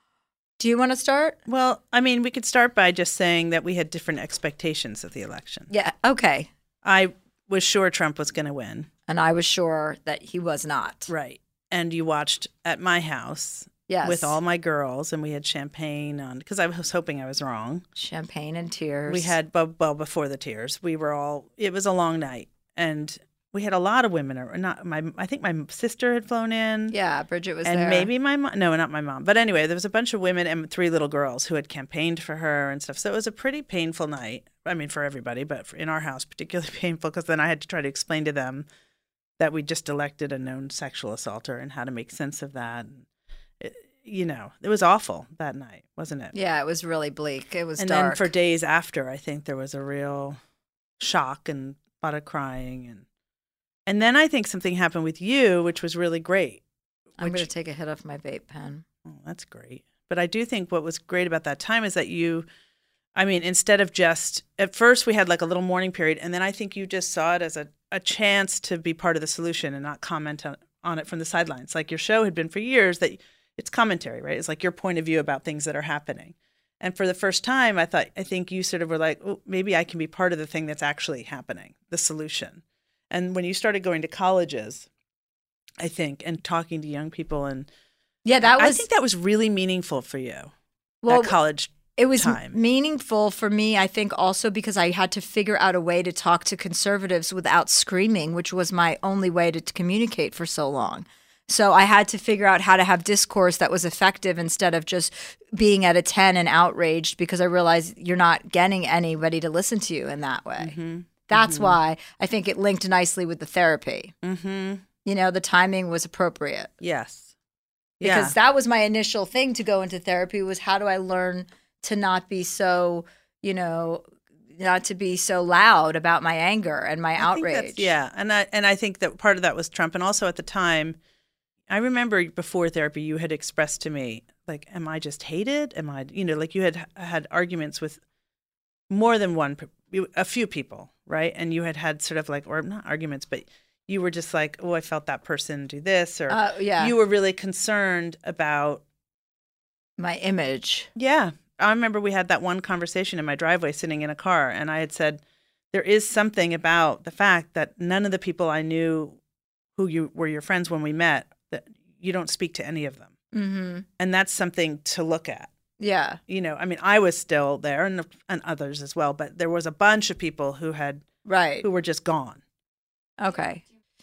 Do you want to start? Well, I mean, we could start by just saying that we had different expectations of the election. Yeah. Okay. I was sure Trump was going to win. And I was sure that he was not. Right. And you watched at my house Yes. with all my girls, and we had champagne on, because I was hoping I was wrong. Champagne and tears. We had, well, well, before the tears, we were all, it was a long night. And we had a lot of women, or not my, I think my sister had flown in. Yeah, Bridget was and there. maybe my mom, no, not my mom. But anyway, there was a bunch of women and three little girls who had campaigned for her and stuff. So it was a pretty painful night. I mean, for everybody, but for, in our house, particularly painful because then I had to try to explain to them that we just elected a known sexual assaulter and how to make sense of that. It, you know, it was awful that night, wasn't it? Yeah, it was really bleak. It was and dark. then for days after, I think there was a real shock and a lot of crying. And and then I think something happened with you, which was really great. I'm which- going to take a hit off my vape pen. Oh, that's great. But I do think what was great about that time is that you, I mean, instead of just, at first we had like a little mourning period, and then I think you just saw it as a, a chance to be part of the solution and not comment on, on it from the sidelines. Like your show had been for years that it's commentary, right? It's like your point of view about things that are happening. And for the first time, I thought, I think you sort of were like, oh, maybe I can be part of the thing that's actually happening, the solution. And when you started going to colleges, I think, and talking to young people, and Yeah, that was. I think that was really meaningful for you. Well, that college It was time. meaningful for me, I think, also because I had to figure out a way to talk to conservatives without screaming, which was my only way to, to communicate for so long. So I had to figure out how to have discourse that was effective instead of just being at a ten and outraged, because I realized you're not getting anybody to listen to you in that way. Mm-hmm. That's Mhm. why I think it linked nicely with the therapy. Mm-hmm. You know, the timing was appropriate. Yes. Because Yeah. that was my initial thing to go into therapy, was how do I learn to not be so, you know, not to be so loud about my anger and my I think outrage. that's- yeah, and I and I think that part of that was Trump, and also at the time, I remember before therapy, you had expressed to me like, "Am I just hated? Am I, you know, like you had had arguments with more than one, pe- a few people, right? And you had had sort of like, or not arguments, but you were just like, oh, I felt that person do this, or Uh, yeah. you were really concerned about My image. Yeah. I remember we had that one conversation in my driveway sitting in a car, and I had said, there is something about the fact that none of the people I knew who you were your friends when we met, that you don't speak to any of them. Mm-hmm. And that's something to look at. Yeah. You know, I mean, I was still there, and and others as well, but there was a bunch of people who had Right. who were just gone. Okay.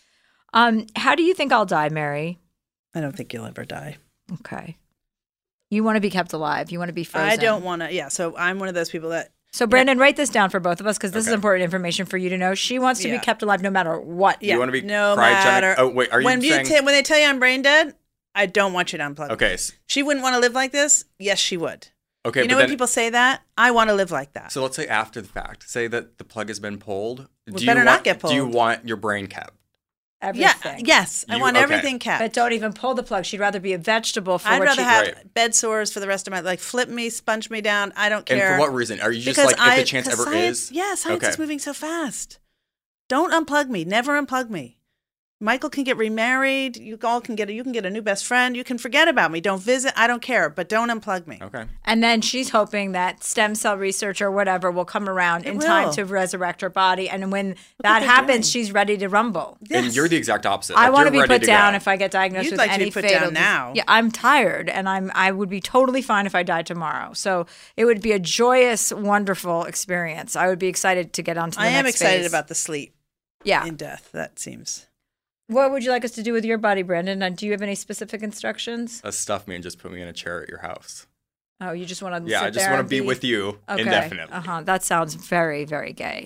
Um, how do you think I'll die, Mary? I don't think you'll ever die. Okay. You want to be kept alive. You want to be frozen. I don't want to. Yeah. So I'm one of those people that. So, Brandon, write this down for both of us, because this is Okay. important information for you to know. She wants to Yeah. be kept alive no matter what. Yeah. You want to be no cryogenic? matter. Oh, wait, are you when saying? ta- when they tell you I'm brain dead, I don't want you to unplug. me. okay, s- She wouldn't want to live like this. Yes, she would. okay, you know but when then, people say that? I want to live like that. so let's say after the fact, say that the plug has been pulled. We do better you not want, get Do you pulled. want your brain kept? yeah, Everything. yes, I You- want okay. everything kept. But don't even pull the plug. She'd rather be a vegetable for I'd what rather she have Right. bed sores for the rest of my like flip me, sponge me down. I don't And care. for what reason? Are you just Because like, I, if the chance 'cause ever science, is? yeah, science is Okay. moving so fast. Don't unplug me. Never unplug me. Michael can get remarried. You all can get a, you can get a new best friend. You can forget about me. Don't visit. I don't care. But don't unplug me. Okay. And then she's hoping that stem cell research or whatever will come around It in will. time to resurrect her body. And when what that they're happens, doing. she's ready to rumble. Yes. And you're the exact opposite. I Like, want to you're be ready put to down go. if I get diagnosed You'd with like to be any put fatal down dis- now. Yeah, I'm tired, and I'm I would be totally fine if I died tomorrow. So it would be a joyous, wonderful experience. I would be excited to get onto the I am next excited phase. about the sleep Yeah. in death. That seems. What would you like us to do with your body, Brandon? Uh, do you have any specific instructions? Uh, stuff me and just put me in a chair at your house. Oh, you just want to Yeah, sit I just there want and to be with you okay. indefinitely. Uh-huh. That sounds very, very gay.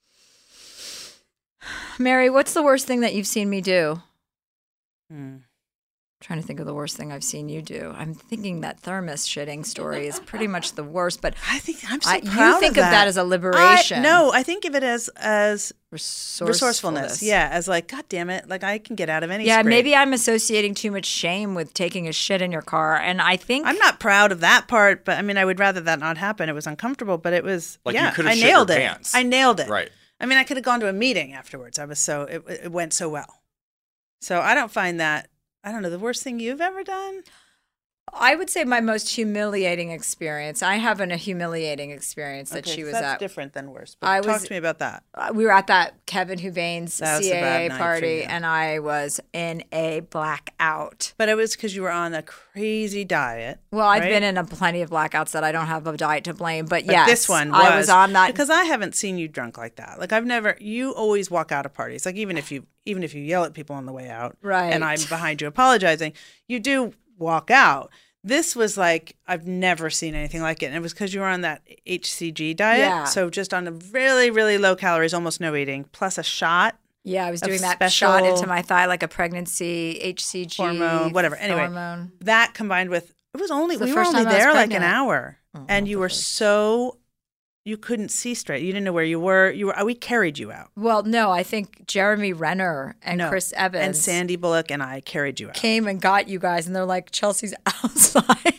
Mary, what's the worst thing that you've seen me do? Hmm. Trying to think of the worst thing I've seen you do. I'm thinking that thermos shitting story is pretty much the worst, but I think I'm so I, proud you think of of that. that as a liberation. I, no, I think of it as as resourcefulness. resourcefulness. Yeah, as like, God damn it, like I can get out of any. Yeah, scrape. maybe I'm associating too much shame with taking a shit in your car, and I think I'm not proud of that part, but I mean, I would rather that not happen. It was uncomfortable, but it was Like, you yeah, could have I shit nailed your it. pants. I nailed it. Right. I mean, I could have gone to a meeting afterwards. I was so it, it went so well. So I don't find that. I don't know, the worst thing you've ever done? I would say my most humiliating experience. I have an, a humiliating experience that Okay, she so was that's at. different than worse. But I talk was- to me about that. Uh, we were at that Kevin Huvane's That was a bad C A A night for party, you. and I was in a blackout. But it was because you were on a crazy diet. Well, I've right? been in a plenty of blackouts that I don't have a diet to blame, but, But yes, this one was, I was on that. because I haven't seen you drunk like that. Like I've never. You always walk out of parties. Like even if you even if you yell at people on the way out, Right. And I'm behind you apologizing, you do walk out. This was like I've never seen anything like it, and it was because you were on that H C G diet. Yeah. So just on a really really low calories, almost no eating, plus a shot. Yeah, I was of doing that special shot into my thigh like a pregnancy, H C G, hormone, whatever. Anyway, hormone. that combined with it was only It's the we were first only time I was there like an pregnant. hour, Oh, and you the were first. so you couldn't see straight. You didn't know where you were. You were. We carried you out. Well, no, I think Jeremy Renner and No. Chris Evans And Sandy Bullock and I carried you out. came and got you guys, and they're like, Chelsea's outside.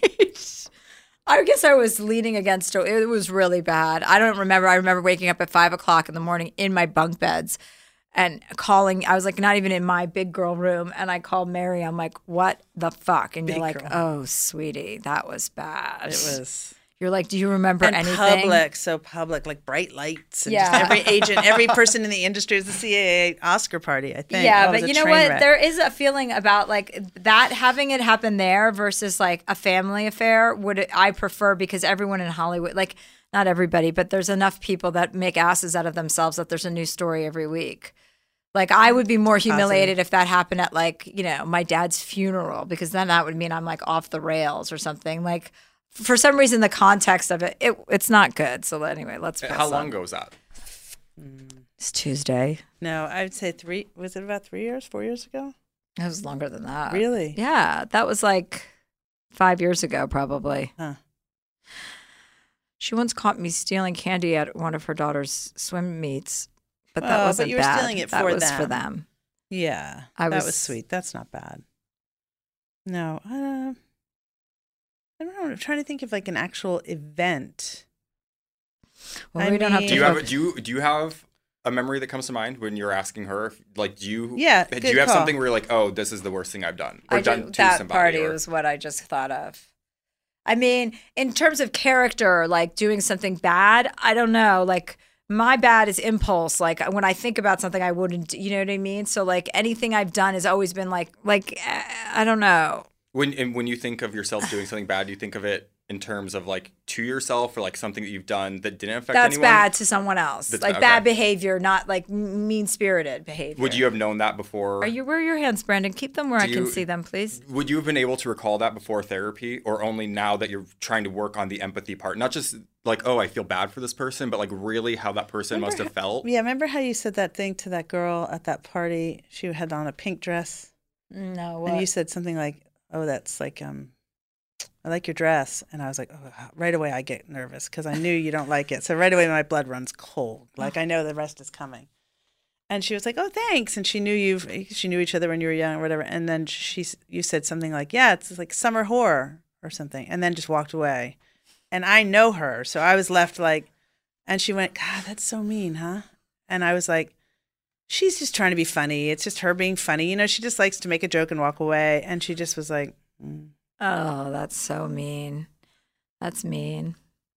I guess I was leaning against it. It was really bad. I don't remember. I remember waking up at five o'clock in the morning in my bunk beds and calling. I was like, not even in my big girl room. And I called Mary. I'm like, what the fuck? And Big you're like, girl. oh, sweetie, that was bad. It was. You're like, do you remember And anything? public, so public, like bright lights. And Yeah. just every agent, every person in the industry is the C A A Oscar party, I think. Yeah, Oh, it was but a you know train what? wreck. There is a feeling about like that having it happen there versus like a family affair would I prefer because everyone in Hollywood, like not everybody, but there's enough people that make asses out of themselves that there's a new story every week. Like I would be more humiliated if that happened at like, you know, my dad's funeral because then that would mean I'm like off the rails or something. Like for some reason the context of it, it it's not good. So anyway, let's press How long on. ago was that? It's Tuesday. No, I would say three. Was it about three years, four years ago? It was longer than that. Really? Yeah, that was like five years ago, probably. Huh. She once caught me stealing candy at one of her daughter's swim meets, but that Oh, wasn't but you were bad. stealing it that for was them. for them. Yeah. I that was- was sweet. That's not bad. No. Uh, I don't know. I'm trying to think of like an actual event. Well, I we don't have mean- to. Do you focus- have do you do you have a memory that comes to mind when you're asking her? If, like, do you Yeah, do good you have call. something where you're like, oh, this is the worst thing I've done or I done ju- to that somebody? party or- was what I just thought of. I mean, in terms of character, like doing something bad, I don't know. Like my bad is impulse. Like when I think about something, I wouldn't. You know what I mean? So like anything I've done has always been like, like eh, I don't know. When and when you think of yourself doing something bad, do you think of it in terms of like to yourself or like something that you've done that didn't affect That's anyone? bad to someone else. That's like bad, bad okay. behavior, not like mean spirited behavior. Would you have known that before? Are you where are your hands, Brandon? Keep them where Do I can you- see them, please. Would you have been able to recall that before therapy, or only now that you're trying to work on the empathy part? Not just like, oh, I feel bad for this person, but like really how that person must have felt. Yeah, remember how you said that thing to that girl at that party? She had on a pink dress. No, And you what? said something like, oh, that's like, um, I like your dress. And I was like, oh, right away I get nervous because I knew you don't like it. So right away my blood runs cold. Like I know the rest is coming. And she was like, oh, thanks. And she knew you, she knew each other when you were young or whatever. And then she, you said something like, yeah, it's like summer horror or something. And then just walked away. And I know her. So I was left like, and she went, God, that's so mean, huh? And I was like, she's just trying to be funny. It's just her being funny. You know, she just likes to make a joke and walk away. And she just was like, mm. Oh, that's so mean. That's mean.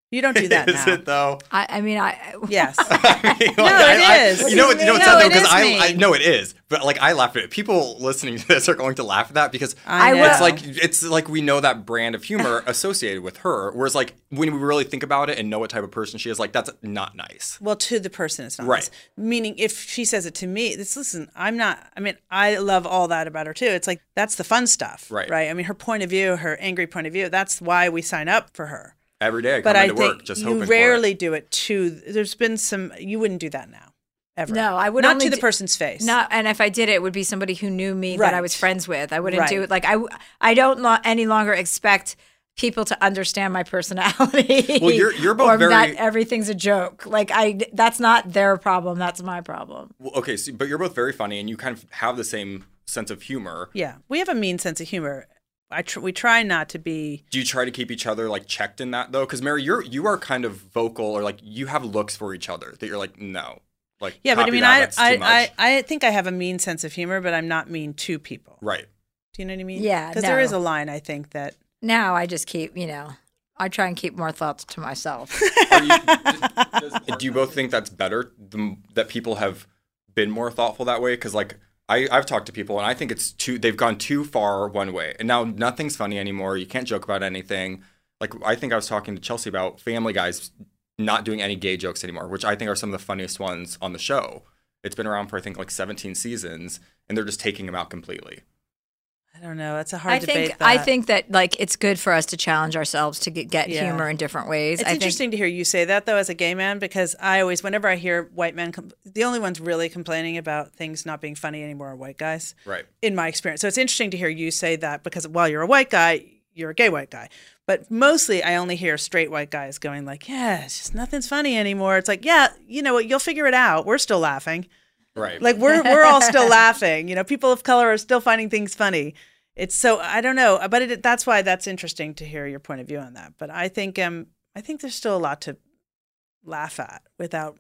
You don't do that Is now. it though? I, I mean, I Yes. I mean, No, like, it I, is. I, you know what? You know what's No, sad though? it Because is I, mean. I know it is, but like I laugh at it. People listening to this are going to laugh at that because I I know. it's like it's like we know that brand of humor associated with her. Whereas like when we really think about it and know what type of person she is, like that's not nice. Well, to the person, it's not Right. nice. Meaning, if she says it to me, this listen, I'm not. I mean, I love all that about her too. It's like that's the fun stuff, Right. Right. I mean, her point of view, her angry point of view. That's why we sign up for her. Every day I But come I into think work just you hoping rarely for do it to. There's been some. You wouldn't do that now, ever. No, I would not only to the do- person's face. Not, and if I did, it would be somebody who knew me that I Right. was friends with. I wouldn't do Right. it like I. I don't lo- any longer expect people to understand my personality. Well, you're- you're both or very- that everything's a joke. Like I, that's not their problem. That's my problem. Well, okay, so, but you're both very funny and you kind of have the same sense of humor. Yeah, we have a mean sense of humor. I tr- we try not to be. Do you try to keep each other like checked in that though? Because Mary, you're you are kind of vocal or like you have looks for each other that you're like no, like Yeah, but I copy mean, that, I that's too I, much. I I think I have a mean sense of humor, but I'm not mean to people. Right. Do you know what I mean? Yeah, because no. there is a line I think that. Now I just keep, you know, I try and keep more thoughts to myself. Are you, do you both think that's better the, that people have been more thoughtful that way? Because like I, I've talked to people and I think it's too they've gone too far one way and now nothing's funny anymore. You can't joke about anything. Like I think I was talking to Chelsea about Family Guy's not doing any gay jokes anymore, which I think are some of the funniest ones on the show. It's been around for I think like seventeen seasons and they're just taking them out completely. I don't know. It's a hard I debate. think that. I think that like it's good for us to challenge ourselves to get, get Yeah. humor in different ways. It's I think, interesting to hear you say that though, as a gay man, because I always, whenever I hear white men, com- the only ones really complaining about things not being funny anymore are white guys. Right. In my experience, so it's interesting to hear you say that because while you're a white guy, you're a gay white guy. But mostly, I only hear straight white guys going like, "Yeah, it's just nothing's funny anymore." It's like, yeah, you know what? You'll figure it out. We're still laughing. Right. Like we're we're all still laughing. You know, people of color are still finding things funny. It's so I don't know, but it, that's why that's interesting to hear your point of view on that. But I think um I think there's still a lot to laugh at without,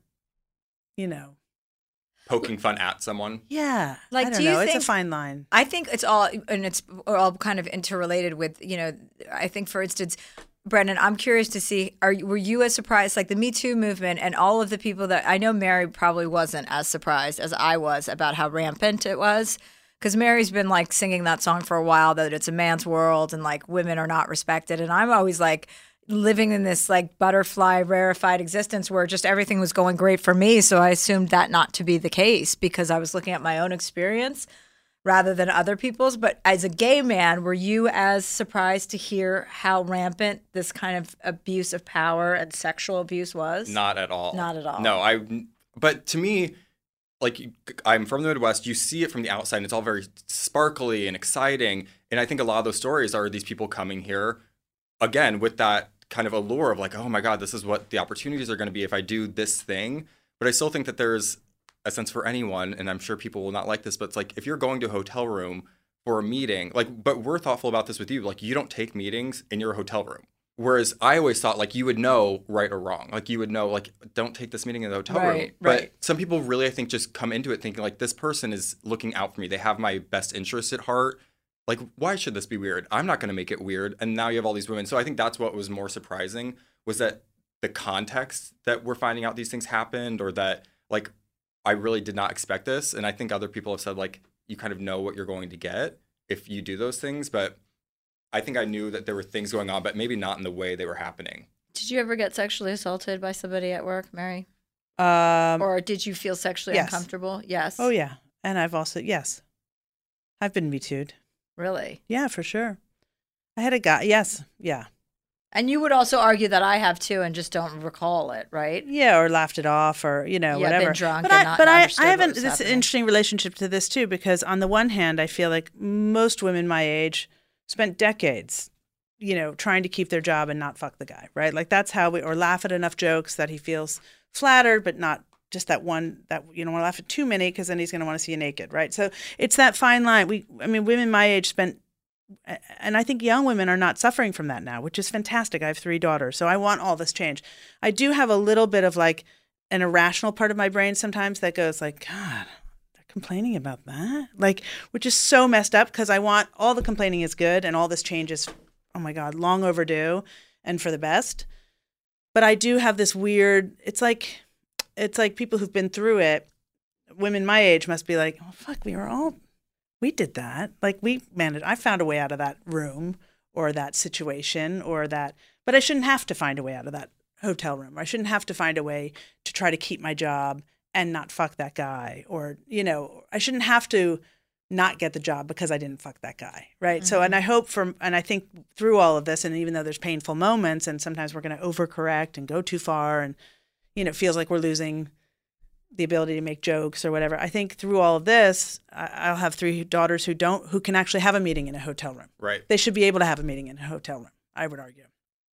you know, Poking fun at someone. yeah. Like, I don't do you know. It's think- a fine line. I think it's all, and it's all kind of interrelated with, you know, I think, for instance, Brendan, I'm curious to see, are you- were you as surprised, like the Me Too movement and all of the people that, I know Mary probably wasn't as surprised as I was about how rampant it was. Because Mary's been like singing that song for a while, that it's a man's world and like women are not respected. And I'm always like living in this like butterfly rarefied existence where just everything was going great for me. So I assumed that not to be the case because I was looking at my own experience rather than other people's. But as a gay man, were you as surprised to hear how rampant this kind of abuse of power and sexual abuse was? Not at all. Not at all. No, I. But to me, like I'm from the Midwest, you see it from the outside and it's all very sparkly and exciting. And I think a lot of those stories are these people coming here again with that kind of allure of like, oh my God, this is what the opportunities are going to be if I do this thing. But I still think that there's a sense for anyone, and I'm sure people will not like this, but it's like if you're going to a hotel room for a meeting, like, but we're thoughtful about this with you, like you don't take meetings in your hotel room. Whereas I always thought like you would know right or wrong. Like you would know like don't take this meeting in the hotel room. Right, But right. some people really I think just come into it thinking like this person is looking out for me. They have my best interest at heart. Like why should this be weird? I'm not going to make it weird. And now you have all these women. So I think that's what was more surprising was that the context that we're finding out these things happened or that like I really did not expect this. And I think other people have said like you kind of know what you're going to get if you do those things, but I think I knew that there were things going on, but maybe not in the way they were happening. Did you ever get sexually assaulted by somebody at work, Mary? Um, Or did you feel sexually yes. uncomfortable? Yes. oh yeah, and I've also yes, I've been Me Too'd. Really? Yeah, for sure. I had a guy. Yes, yeah, And you would also argue that I have too and just don't recall it, right? yeah, or laughed it off, or you know, Yeah, been whatever. drunk but and I, not but I, understood I what haven't was this happening. interesting relationship to this too, because on the one hand, I feel like most women my age spent decades, you know, trying to keep their job and not fuck the guy, right? Like that's how we, or laugh at enough jokes that he feels flattered, but not just that one that you don't want to laugh at too many because then he's going to want to see you naked, right? So it's that fine line. We, I mean, women my age spent. And I think young women are not suffering from that now, which is fantastic. I have three daughters, so I want all this change. I do have a little bit of like an irrational part of my brain sometimes that goes like, God, they're complaining about that? Like, which is so messed up because I want all the complaining is good and all this change is, oh my God, long overdue and for the best. But I do have this weird, it's like, it's like people who've been through it, women my age must be like, oh, fuck, we were all, we did that. Like we managed, I found a way out of that room or that situation or that, but I shouldn't have to find a way out of that hotel room. I shouldn't have to find a way to try to keep my job and not fuck that guy. Or, you know, I shouldn't have to not get the job because I didn't fuck that guy. Right. Mm-hmm. So, and I hope from, and I think through all of this, and even though there's painful moments and sometimes we're going to overcorrect and go too far and, you know, it feels like we're losing the ability to make jokes or whatever. I think through all of this, I'll have three daughters who don't, who can actually have a meeting in a hotel room. Right. They should be able to have a meeting in a hotel room, I would argue.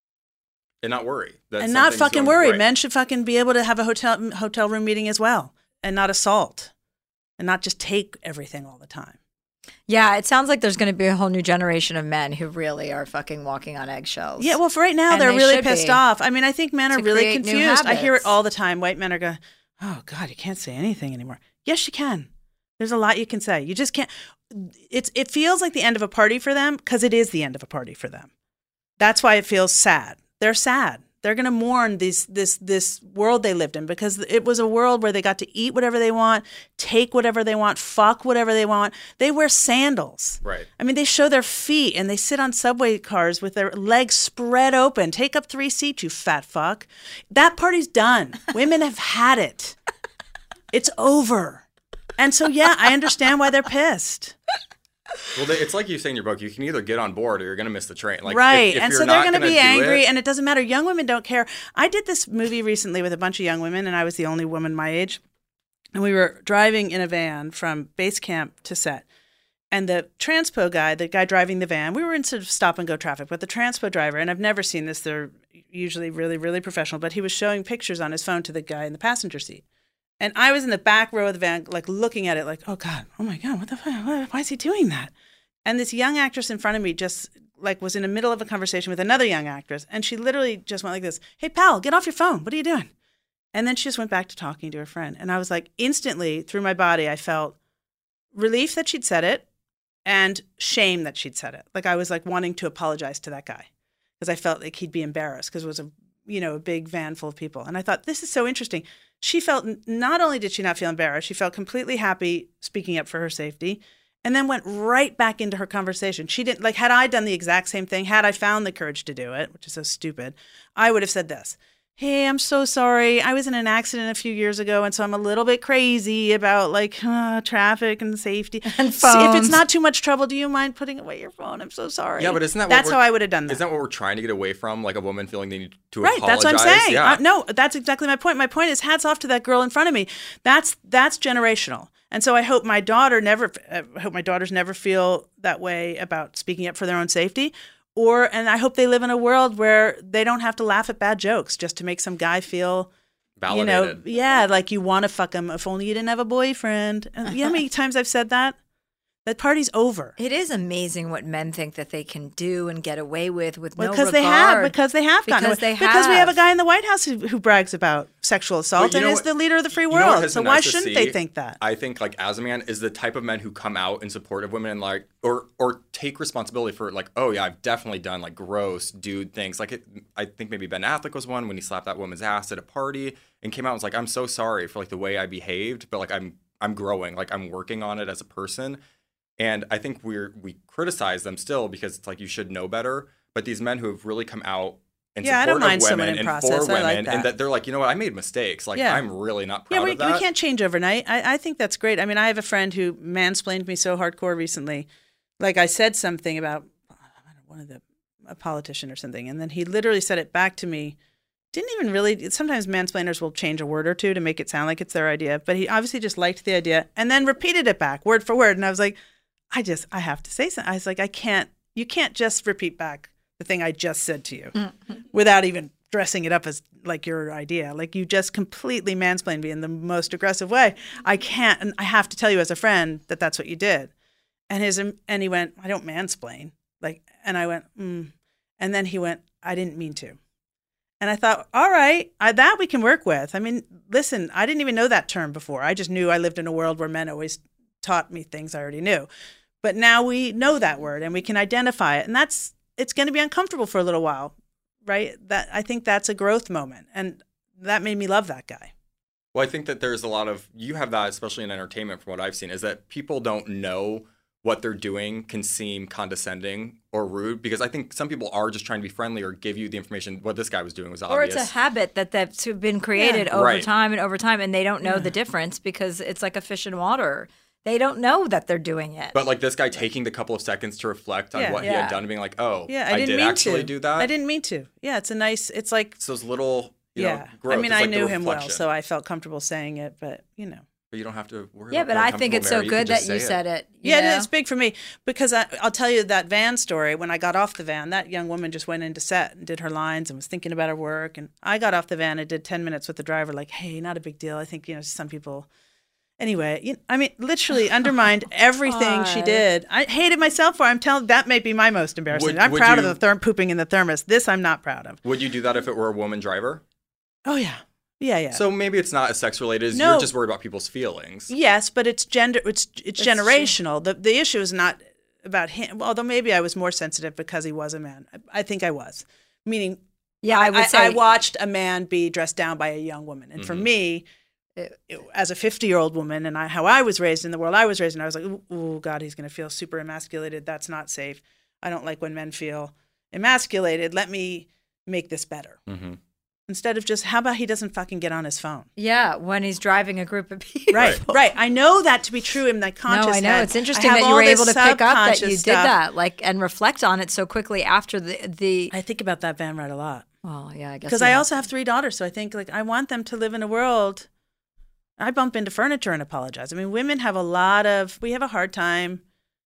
And not worry. And not fucking worry. Right. Men should fucking be able to have a hotel hotel room meeting as well and not assault and not just take everything all the time. Yeah, it sounds like there's going to be a whole new generation of men who really are fucking walking on eggshells. Yeah, well, for right now, and they're they really should pissed be, off. I mean, I think men are really create new confused. I hear it habits. all the time. White men are going, oh, God, you can't say anything anymore. Yes, you can. There's a lot you can say. You just can't. It's It feels like the end of a party for them because it is the end of a party for them. That's why it feels sad. They're sad. They're going to mourn this this this world they lived in because it was a world where they got to eat whatever they want, take whatever they want, fuck whatever they want. They wear sandals. Right. I mean, they show their feet and they sit on subway cars with their legs spread open. Take up three seats, you fat fuck. That party's done. Women have had it. It's over. And so, yeah, I understand why they're pissed. Well, they, it's like you say in your book, you can either get on board or you're going to miss the train. Like, right. If, if and you're so they're going to be angry, it, and it doesn't matter. Young women don't care. I did this movie recently with a bunch of young women, and I was the only woman my age. And we were driving in a van from base camp to set. And the transpo guy, the guy driving the van, we were in sort of stop and go traffic, but the transpo driver, and I've never seen this, they're usually really, really professional, but he was showing pictures on his phone to the guy in the passenger seat. And I was in the back row of the van, like looking at it like, oh God, oh my God, what the fuck? Why is he doing that? And this young actress in front of me just like was in the middle of a conversation with another young actress. And she literally just went like this, hey pal, get off your phone. What are you doing? And then she just went back to talking to her friend. And I was like, instantly through my body, I felt relief that she'd said it and shame that she'd said it. Like I was like wanting to apologize to that guy because I felt like he'd be embarrassed because it was a, you know, a big van full of people. And I thought, this is so interesting. She felt, not only did she not feel embarrassed, she felt completely happy speaking up for her safety. And then went right back into her conversation. She didn't, like, had I done the exact same thing, had I found the courage to do it, which is so stupid, I would have said this. Hey, I'm so sorry. I was in an accident a few years ago, and so I'm a little bit crazy about, like, uh, traffic and safety. And phones. See, if it's not too much trouble, do you mind putting away your phone? I'm so sorry. Yeah, but isn't that That's what how I would have done that. Isn't that what we're trying to get away from? Like a woman feeling they need to right, apologize? Right, that's what I'm saying. Yeah. Uh, no, that's exactly my point. My point is hats off to that girl in front of me. That's That's generational. And so I hope my daughter never, I hope my daughters never feel that way about speaking up for their own safety. Or, and I hope they live in a world where they don't have to laugh at bad jokes just to make some guy feel, validated. You know, yeah, like you want to fuck him. If only you didn't have a boyfriend. And you know how many times I've said that? That party's over. It is amazing what men think that they can do and get away with with well, no because regard. they have, because they have gotten because away. they have. Because we have a guy in the White House who, who brags about sexual assault and is what, the leader of the free you know what world. has So been why nice to shouldn't see? they think that? I think, like, as a man, is the type of men who come out in support of women and like, or or take responsibility for like, oh yeah, I've definitely done like gross dude things. Like, it, I think maybe Ben Affleck was one when he slapped that woman's ass at a party and came out and was like, I'm so sorry for like the way I behaved, but like I'm I'm growing, like I'm working on it as a person. And I think we're we criticize them still because it's like you should know better. But these men who have really come out in yeah, support I don't mind of women someone in and process. for I women, like that. and that they're like, you know what, I made mistakes. Like Yeah. I'm really not proud Yeah, we, of that. we can't change overnight. I, I think that's great. I mean, I have a friend who mansplained me so hardcore recently. Like I said something about I don't know, one of the a politician or something, and then he literally said it back to me. Didn't even really. Sometimes mansplainers will change a word or two to make it sound like it's their idea, but he obviously just liked the idea and then repeated it back word for word. And I was like, I just, I have to say something. I was like, I can't, you can't just repeat back the thing I just said to you mm-hmm. without even dressing it up as like your idea. Like you just completely mansplained me in the most aggressive way. I can't, and I have to tell you as a friend that that's what you did. And his, and he went, I don't mansplain. Like, and I went, mm. And then he went, I didn't mean to. And I thought, all right, I, that we can work with. I mean, listen, I didn't even know that term before. I just knew I lived in a world where men always taught me things I already knew. But now we know that word and we can identify it. And that's, it's going to be uncomfortable for a little while. right? That I think that's a growth moment, and that made me love that guy. Well, I think that there's a lot of, you have that, especially in entertainment from what I've seen, is that people don't know what they're doing can seem condescending or rude, because I think some people are just trying to be friendly or give you the information. What this guy was doing was obvious. Or it's a habit that that's been created Yeah. over Right. time and over time, and they don't know Yeah. the difference because it's like a fish in water. They don't know that they're doing it. But like this guy taking the couple of seconds to reflect on Yeah. what he Yeah. had done and being like, oh, Yeah, I, I, didn't did mean actually to do that. I didn't mean to. Yeah, it's a nice. It's like It's those little, you yeah. know, growth. I mean, It's I like the knew him well, reflection. so I felt comfortable saying it. But you know. But you don't have to worry yeah, about but being I think it's so comfortable, Mary. good can that just you say said it. you Yeah, know? it's big for me because I, I'll tell you that van story. When I got off the van, that young woman just went into set and did her lines and was thinking about her work. And I got off the van and did ten minutes with the driver, like, hey, not a big deal. I think, you know, some people. Anyway, you, I mean, literally undermined everything she God. did. I hated myself for it. I'm telling that may be my most embarrassing. Would- I'm would proud you- of the therm pooping in the thermos. This I'm not proud of. Would you do that if it were a woman driver? Oh, yeah. Yeah, yeah. So maybe it's not as sex related as No. you're just worried about people's feelings. Yes, but it's gender. It's it's That's generational. The the issue is not about him. Although maybe I was more sensitive because he was a man. I, I think I was. Meaning, yeah, I would I, say I watched a man be dressed down by a young woman, and for Mhm. me, it, it- as a fifty-year-old woman, and I, how I was raised in the world I was raised in, I was like, "Ooh, ooh, God, he's going to feel super emasculated. That's not safe. I don't like when men feel emasculated. Let me make this better." Mm-hmm. Instead of just, how about he doesn't fucking get on his phone? yeah, when he's driving a group of people. Right, right. I know that to be true in my conscious No, I know. head. It's interesting I that have you all were this able to pick up that you subconscious did stuff. that, like, and reflect on it so quickly after the the. I think about that van ride a lot Well, yeah, I guess because you I have also have three daughters, so I think like I want them to live in a world. I bump into furniture and apologize. I mean, women have a lot of. We have a hard time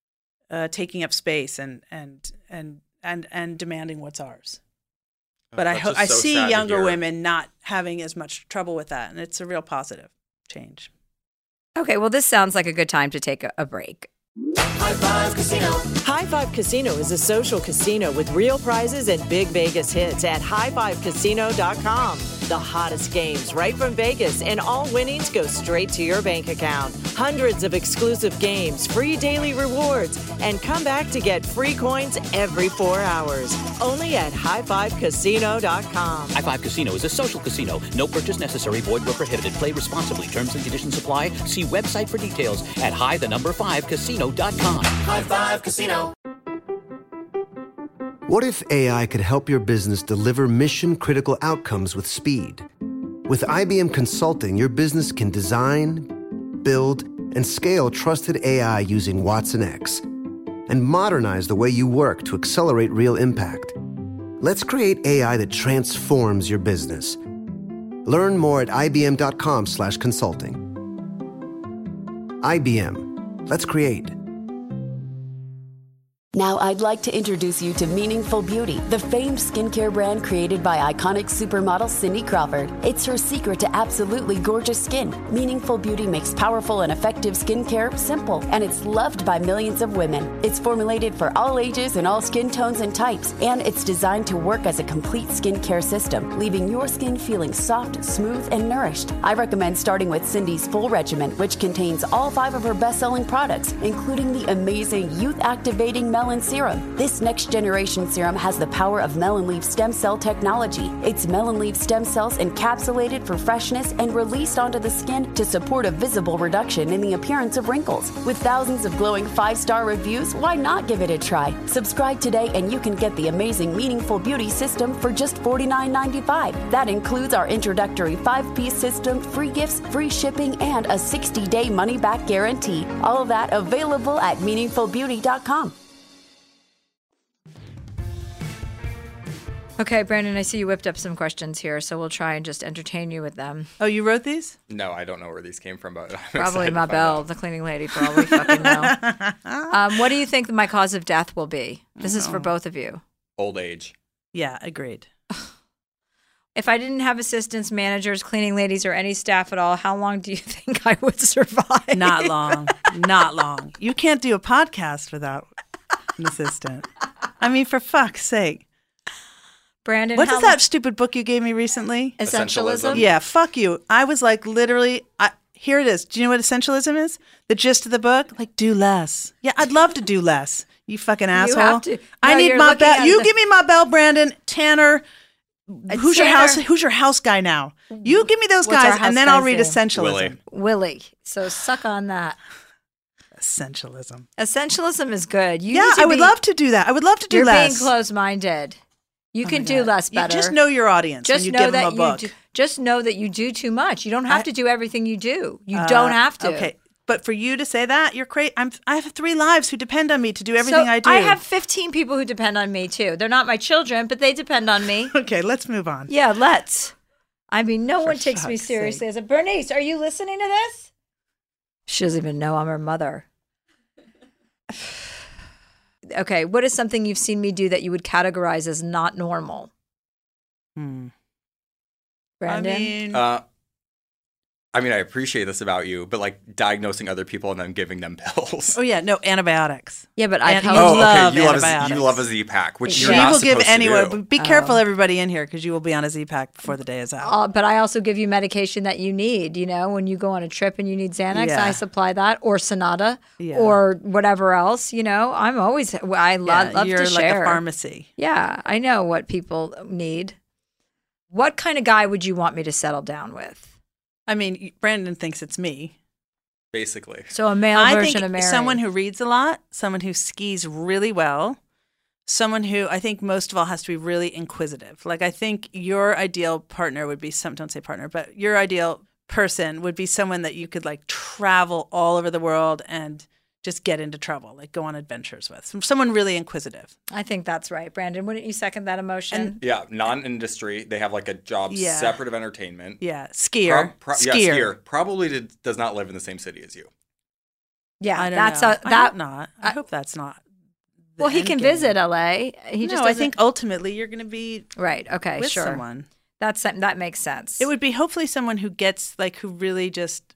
uh, taking up space and and and and and demanding what's ours. But I That's ho- just I so see sad to younger hear. women not having as much trouble with that, and it's a real positive change. Okay, well, this sounds like a good time to take a, a break. High Five Casino. High Five Casino is a social casino with real prizes and big Vegas hits at high five casino dot com. The hottest games right from Vegas, and all winnings go straight to your bank account. Hundreds of exclusive games, free daily rewards, and come back to get free coins every four hours. Only at high five casino dot com. High Five Casino is a social casino. No purchase necessary. Void where prohibited. Play responsibly. Terms and conditions apply. See website for details at high the number five casino dot com. High Five Casino. What if A I could help your business deliver mission-critical outcomes with speed? With I B M Consulting, your business can design, build, and scale trusted A I using Watson X and modernize the way you work to accelerate real impact. Let's create A I that transforms your business. Learn more at I B M dot com slash consulting. I B M. Let's create. Now I'd like to introduce you to Meaningful Beauty, the famed skincare brand created by iconic supermodel Cindy Crawford. It's her secret to absolutely gorgeous skin. Meaningful Beauty makes powerful and effective skincare simple, and it's loved by millions of women. It's formulated for all ages and all skin tones and types, and it's designed to work as a complete skincare system, leaving your skin feeling soft, smooth, and nourished. I recommend starting with Cindy's full regimen, which contains all five of her best-selling products, including the amazing youth-activating Melon Serum. This next-generation serum has the power of melon leaf stem cell technology. It's melon leaf stem cells encapsulated for freshness and released onto the skin to support a visible reduction in the appearance of wrinkles. With thousands of glowing five-star reviews, why not give it a try? Subscribe today and you can get the amazing Meaningful Beauty system for just forty-nine ninety-five. That includes our introductory five-piece system, free gifts, free shipping, and a sixty-day money-back guarantee. All of that available at meaningful beauty dot com. Okay, Brandon, I see you whipped up some questions here, so we'll try and just entertain you with them. Oh, you wrote these? No, I don't know where these came from, but I'm Probably excited to my find bell, out. the cleaning lady, for all we fucking know. um, what do you think my cause of death will be? This is for both of you. Old age. Yeah, agreed. If I didn't have assistants, managers, cleaning ladies, or any staff at all, how long do you think I would survive? Not long. Not long. You can't do a podcast without an assistant. I mean, for fuck's sake. Brandon, What how is that stupid book you gave me recently? Essentialism? Yeah, fuck you. I was like literally, I, here it is. Do you know what essentialism is? The gist of the book? Like, do less. Yeah, I'd love to do less. You fucking asshole. have to. I No, need you're my looking bell. at You the- give me my bell, Brandon. Tanner, I'd who's your say house? they're- Who's your house guy now? You give me those What's our guys, house and then I'll guy's read name? Essentialism. Willie. Willie. So suck on that. Essentialism. Essentialism is good. You yeah, need to I would be- love to do that. I would love to do You're less. being closed-minded. You Oh can my do God. less You better. just know your audience Just when you know give that them a book. you do, just know that you do too much. You don't have I- to do everything you do. You Uh, don't have to. Okay, but for you to say that, you're crazy. I'm. I have three lives who depend on me to do everything so I do. I have fifteen people who depend on me too. They're not my children, but they depend on me. Okay, let's move on. Yeah, let's. I mean, no For one takes me fuck's seriously sake. as a Bernice. Are you listening to this? She doesn't even know I'm her mother. Okay, what is something you've seen me do that you would categorize as not normal? Hmm. Brandon? I mean, Uh, I mean, I appreciate this about you, but like diagnosing other people and then giving them pills. oh yeah, no antibiotics. Yeah, but I've And helped. you Oh, love okay. You love, a, antibiotics. you love a Z-Pack, which She you're She not will give supposed anyone. to do. But be Oh. careful, everybody in here, because you will be on a Z-Pack before the day is out. Uh, but I also give you medication that you need. You know, when you go on a trip and you need Xanax, Yeah. I supply that, or Sonata, Yeah. or whatever else. You know, I'm always. I lo- Yeah, love you're to like share. a pharmacy. Yeah, I know what people need. What kind of guy would you want me to settle down with? I mean, Brandon thinks it's me. Basically. So a male I version think of Mary. someone who reads a lot, someone who skis really well, someone who I think most of all has to be really inquisitive. Like I think your ideal partner would be some. Don't say partner, but your ideal person would be someone that you could like travel all over the world and just get into trouble, like go on adventures with. Some- Someone really inquisitive. I think that's right, Brandon. Wouldn't you second that emotion? Yeah, non-industry. They have like a job Yeah. separate of entertainment. Yeah, skier. Prob- pro- skier. Yeah, skier. Probably did, does not live in the same city as you. yeah, I don't that's know. a I that. hope not. I, hope that's not. the well, he end can game. visit L A. He no, just I doesn't- think ultimately you're going to be right. Okay, with sure. someone. That's that makes sense. It would be hopefully someone who gets like who really just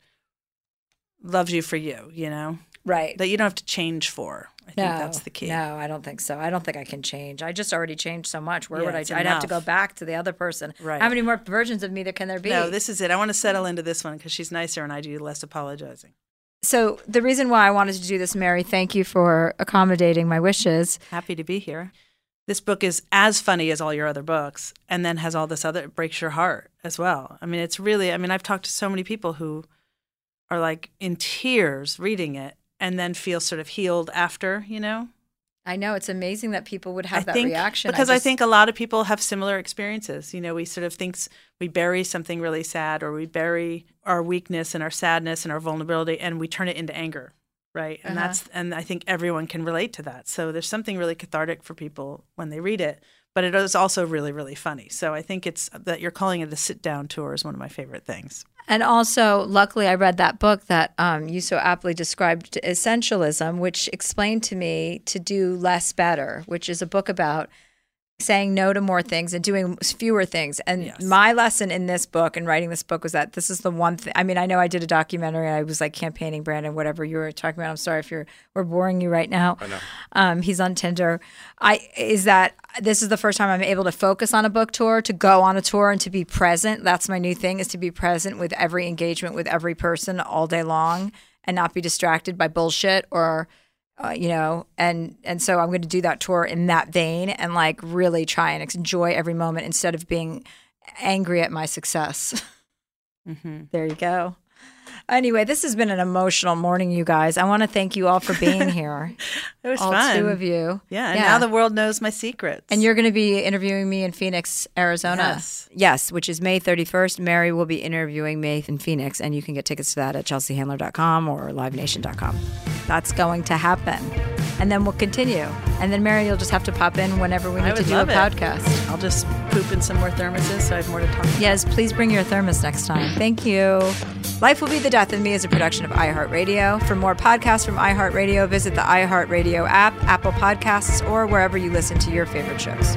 loves you for you, you know, right. that you don't have to change for. I think No, that's the key. No, I don't think so. I don't think I can change. I just already changed so much. Where Yeah, would I? it's I'd have to go enough. back to the other person. Right. How many more versions of me there can there be? No, this is it. I want to settle into this one because she's nicer and I do less apologizing. So the reason why I wanted to do this, Mary, thank you for accommodating my wishes. Happy to be here. This book is as funny as all your other books and then has all this other, it breaks your heart as well. I mean, it's really, I mean, I've talked to so many people who are like in tears reading it and then feel sort of healed after, you know? I know it's amazing that people would have I that think, reaction. because I, just- think a lot of people have similar experiences. You know, we sort of think s- we bury something really sad, or we bury our weakness and our sadness and our vulnerability, and we turn it into anger, right? And Uh-huh. that's and I think everyone can relate to that. So there's something really cathartic for people when they read it, but it is also really, really funny. So I think it's that you're calling it a sit-down tour is one of my favorite things. And also, luckily, I read that book that um, you so aptly described, Essentialism, which explained to me to do less better, which is a book about saying no to more things and doing fewer things. And Yes. my lesson in this book and writing this book was that this is the one thing. I mean, I know I did a documentary. I was like campaigning, Brandon, whatever you were talking about. I'm sorry if you're we're boring you right now. I know. Um, he's on Tinder. I is that this is the first time I'm able to focus on a book tour, to go on a tour and to be present. That's my new thing, is to be present with every engagement with every person all day long and not be distracted by bullshit or uh, you know, and and so I'm going to do that tour in that vein and like really try and enjoy every moment instead of being angry at my success. Mm-hmm. There you go. Anyway, this has been an emotional morning, you guys. I want to thank you all for being here. It was all fun. two of you. Yeah, and now the world knows my secrets. And you're going to be interviewing me in Phoenix, Arizona. Yes. Yes, which is May thirty-first. Mary will be interviewing me in Phoenix, and you can get tickets to that at chelsea handler dot com or live nation dot com. That's going to happen. And then we'll continue. And then, Mary, you'll just have to pop in whenever we I need to would do a love it. podcast. I'll just poop in some more thermoses so I have more to talk about. Yes, please bring your thermos next time. Thank you. Life Will Be the Death of Me is a production of iHeartRadio. For more podcasts from iHeartRadio, visit the iHeartRadio app, Apple Podcasts, or wherever you listen to your favorite shows.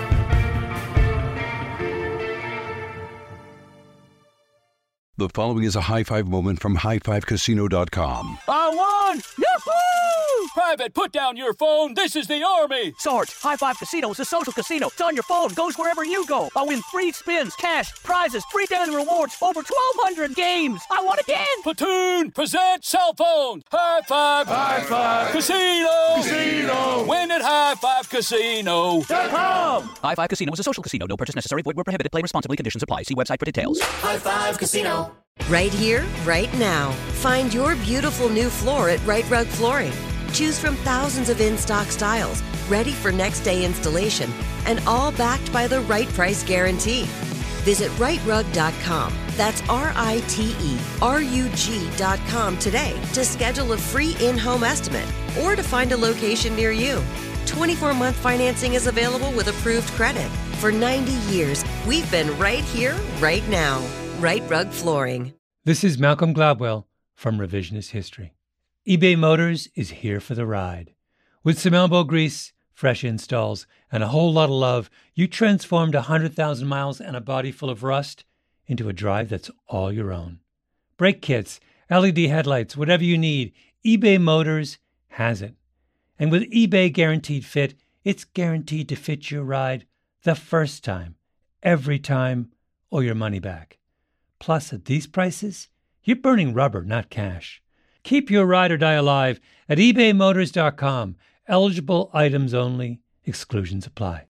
The following is a high five moment from high five casino dot com. I won! Yahoo! Private, put down your phone. This is the Army. Sarge, High Five Casino is a social casino. It's on your phone, goes wherever you go. I win free spins, cash, prizes, free daily rewards, over twelve hundred games. I won again. Platoon, present cell phone. High Five. High Five. Casino. Casino. Win at high five casino dot com. High Five Casino is a social casino. No purchase necessary. Void where prohibited. Play responsibly. Conditions apply. See website for details. High Five Casino. Right here, right now. Find your beautiful new floor at Right Rug Flooring. Choose from thousands of in-stock styles, ready for next day installation, and all backed by the right price guarantee. Visit right rug dot com. That's R I T E R U G dot com today to schedule a free in-home estimate or to find a location near you. twenty-four month financing is available with approved credit. For ninety years, we've been right here, right now. Right Rug Flooring. This is Malcolm Gladwell from Revisionist History. eBay Motors is here for the ride. With some elbow grease, fresh installs, and a whole lot of love, you transformed one hundred thousand miles and a body full of rust into a drive that's all your own. Brake kits, L E D headlights, whatever you need, eBay Motors has it. And with eBay Guaranteed Fit, it's guaranteed to fit your ride the first time, every time, or your money back. Plus, at these prices, you're burning rubber, not cash. Keep your ride or die alive at ebay motors dot com. Eligible items only. Exclusions apply.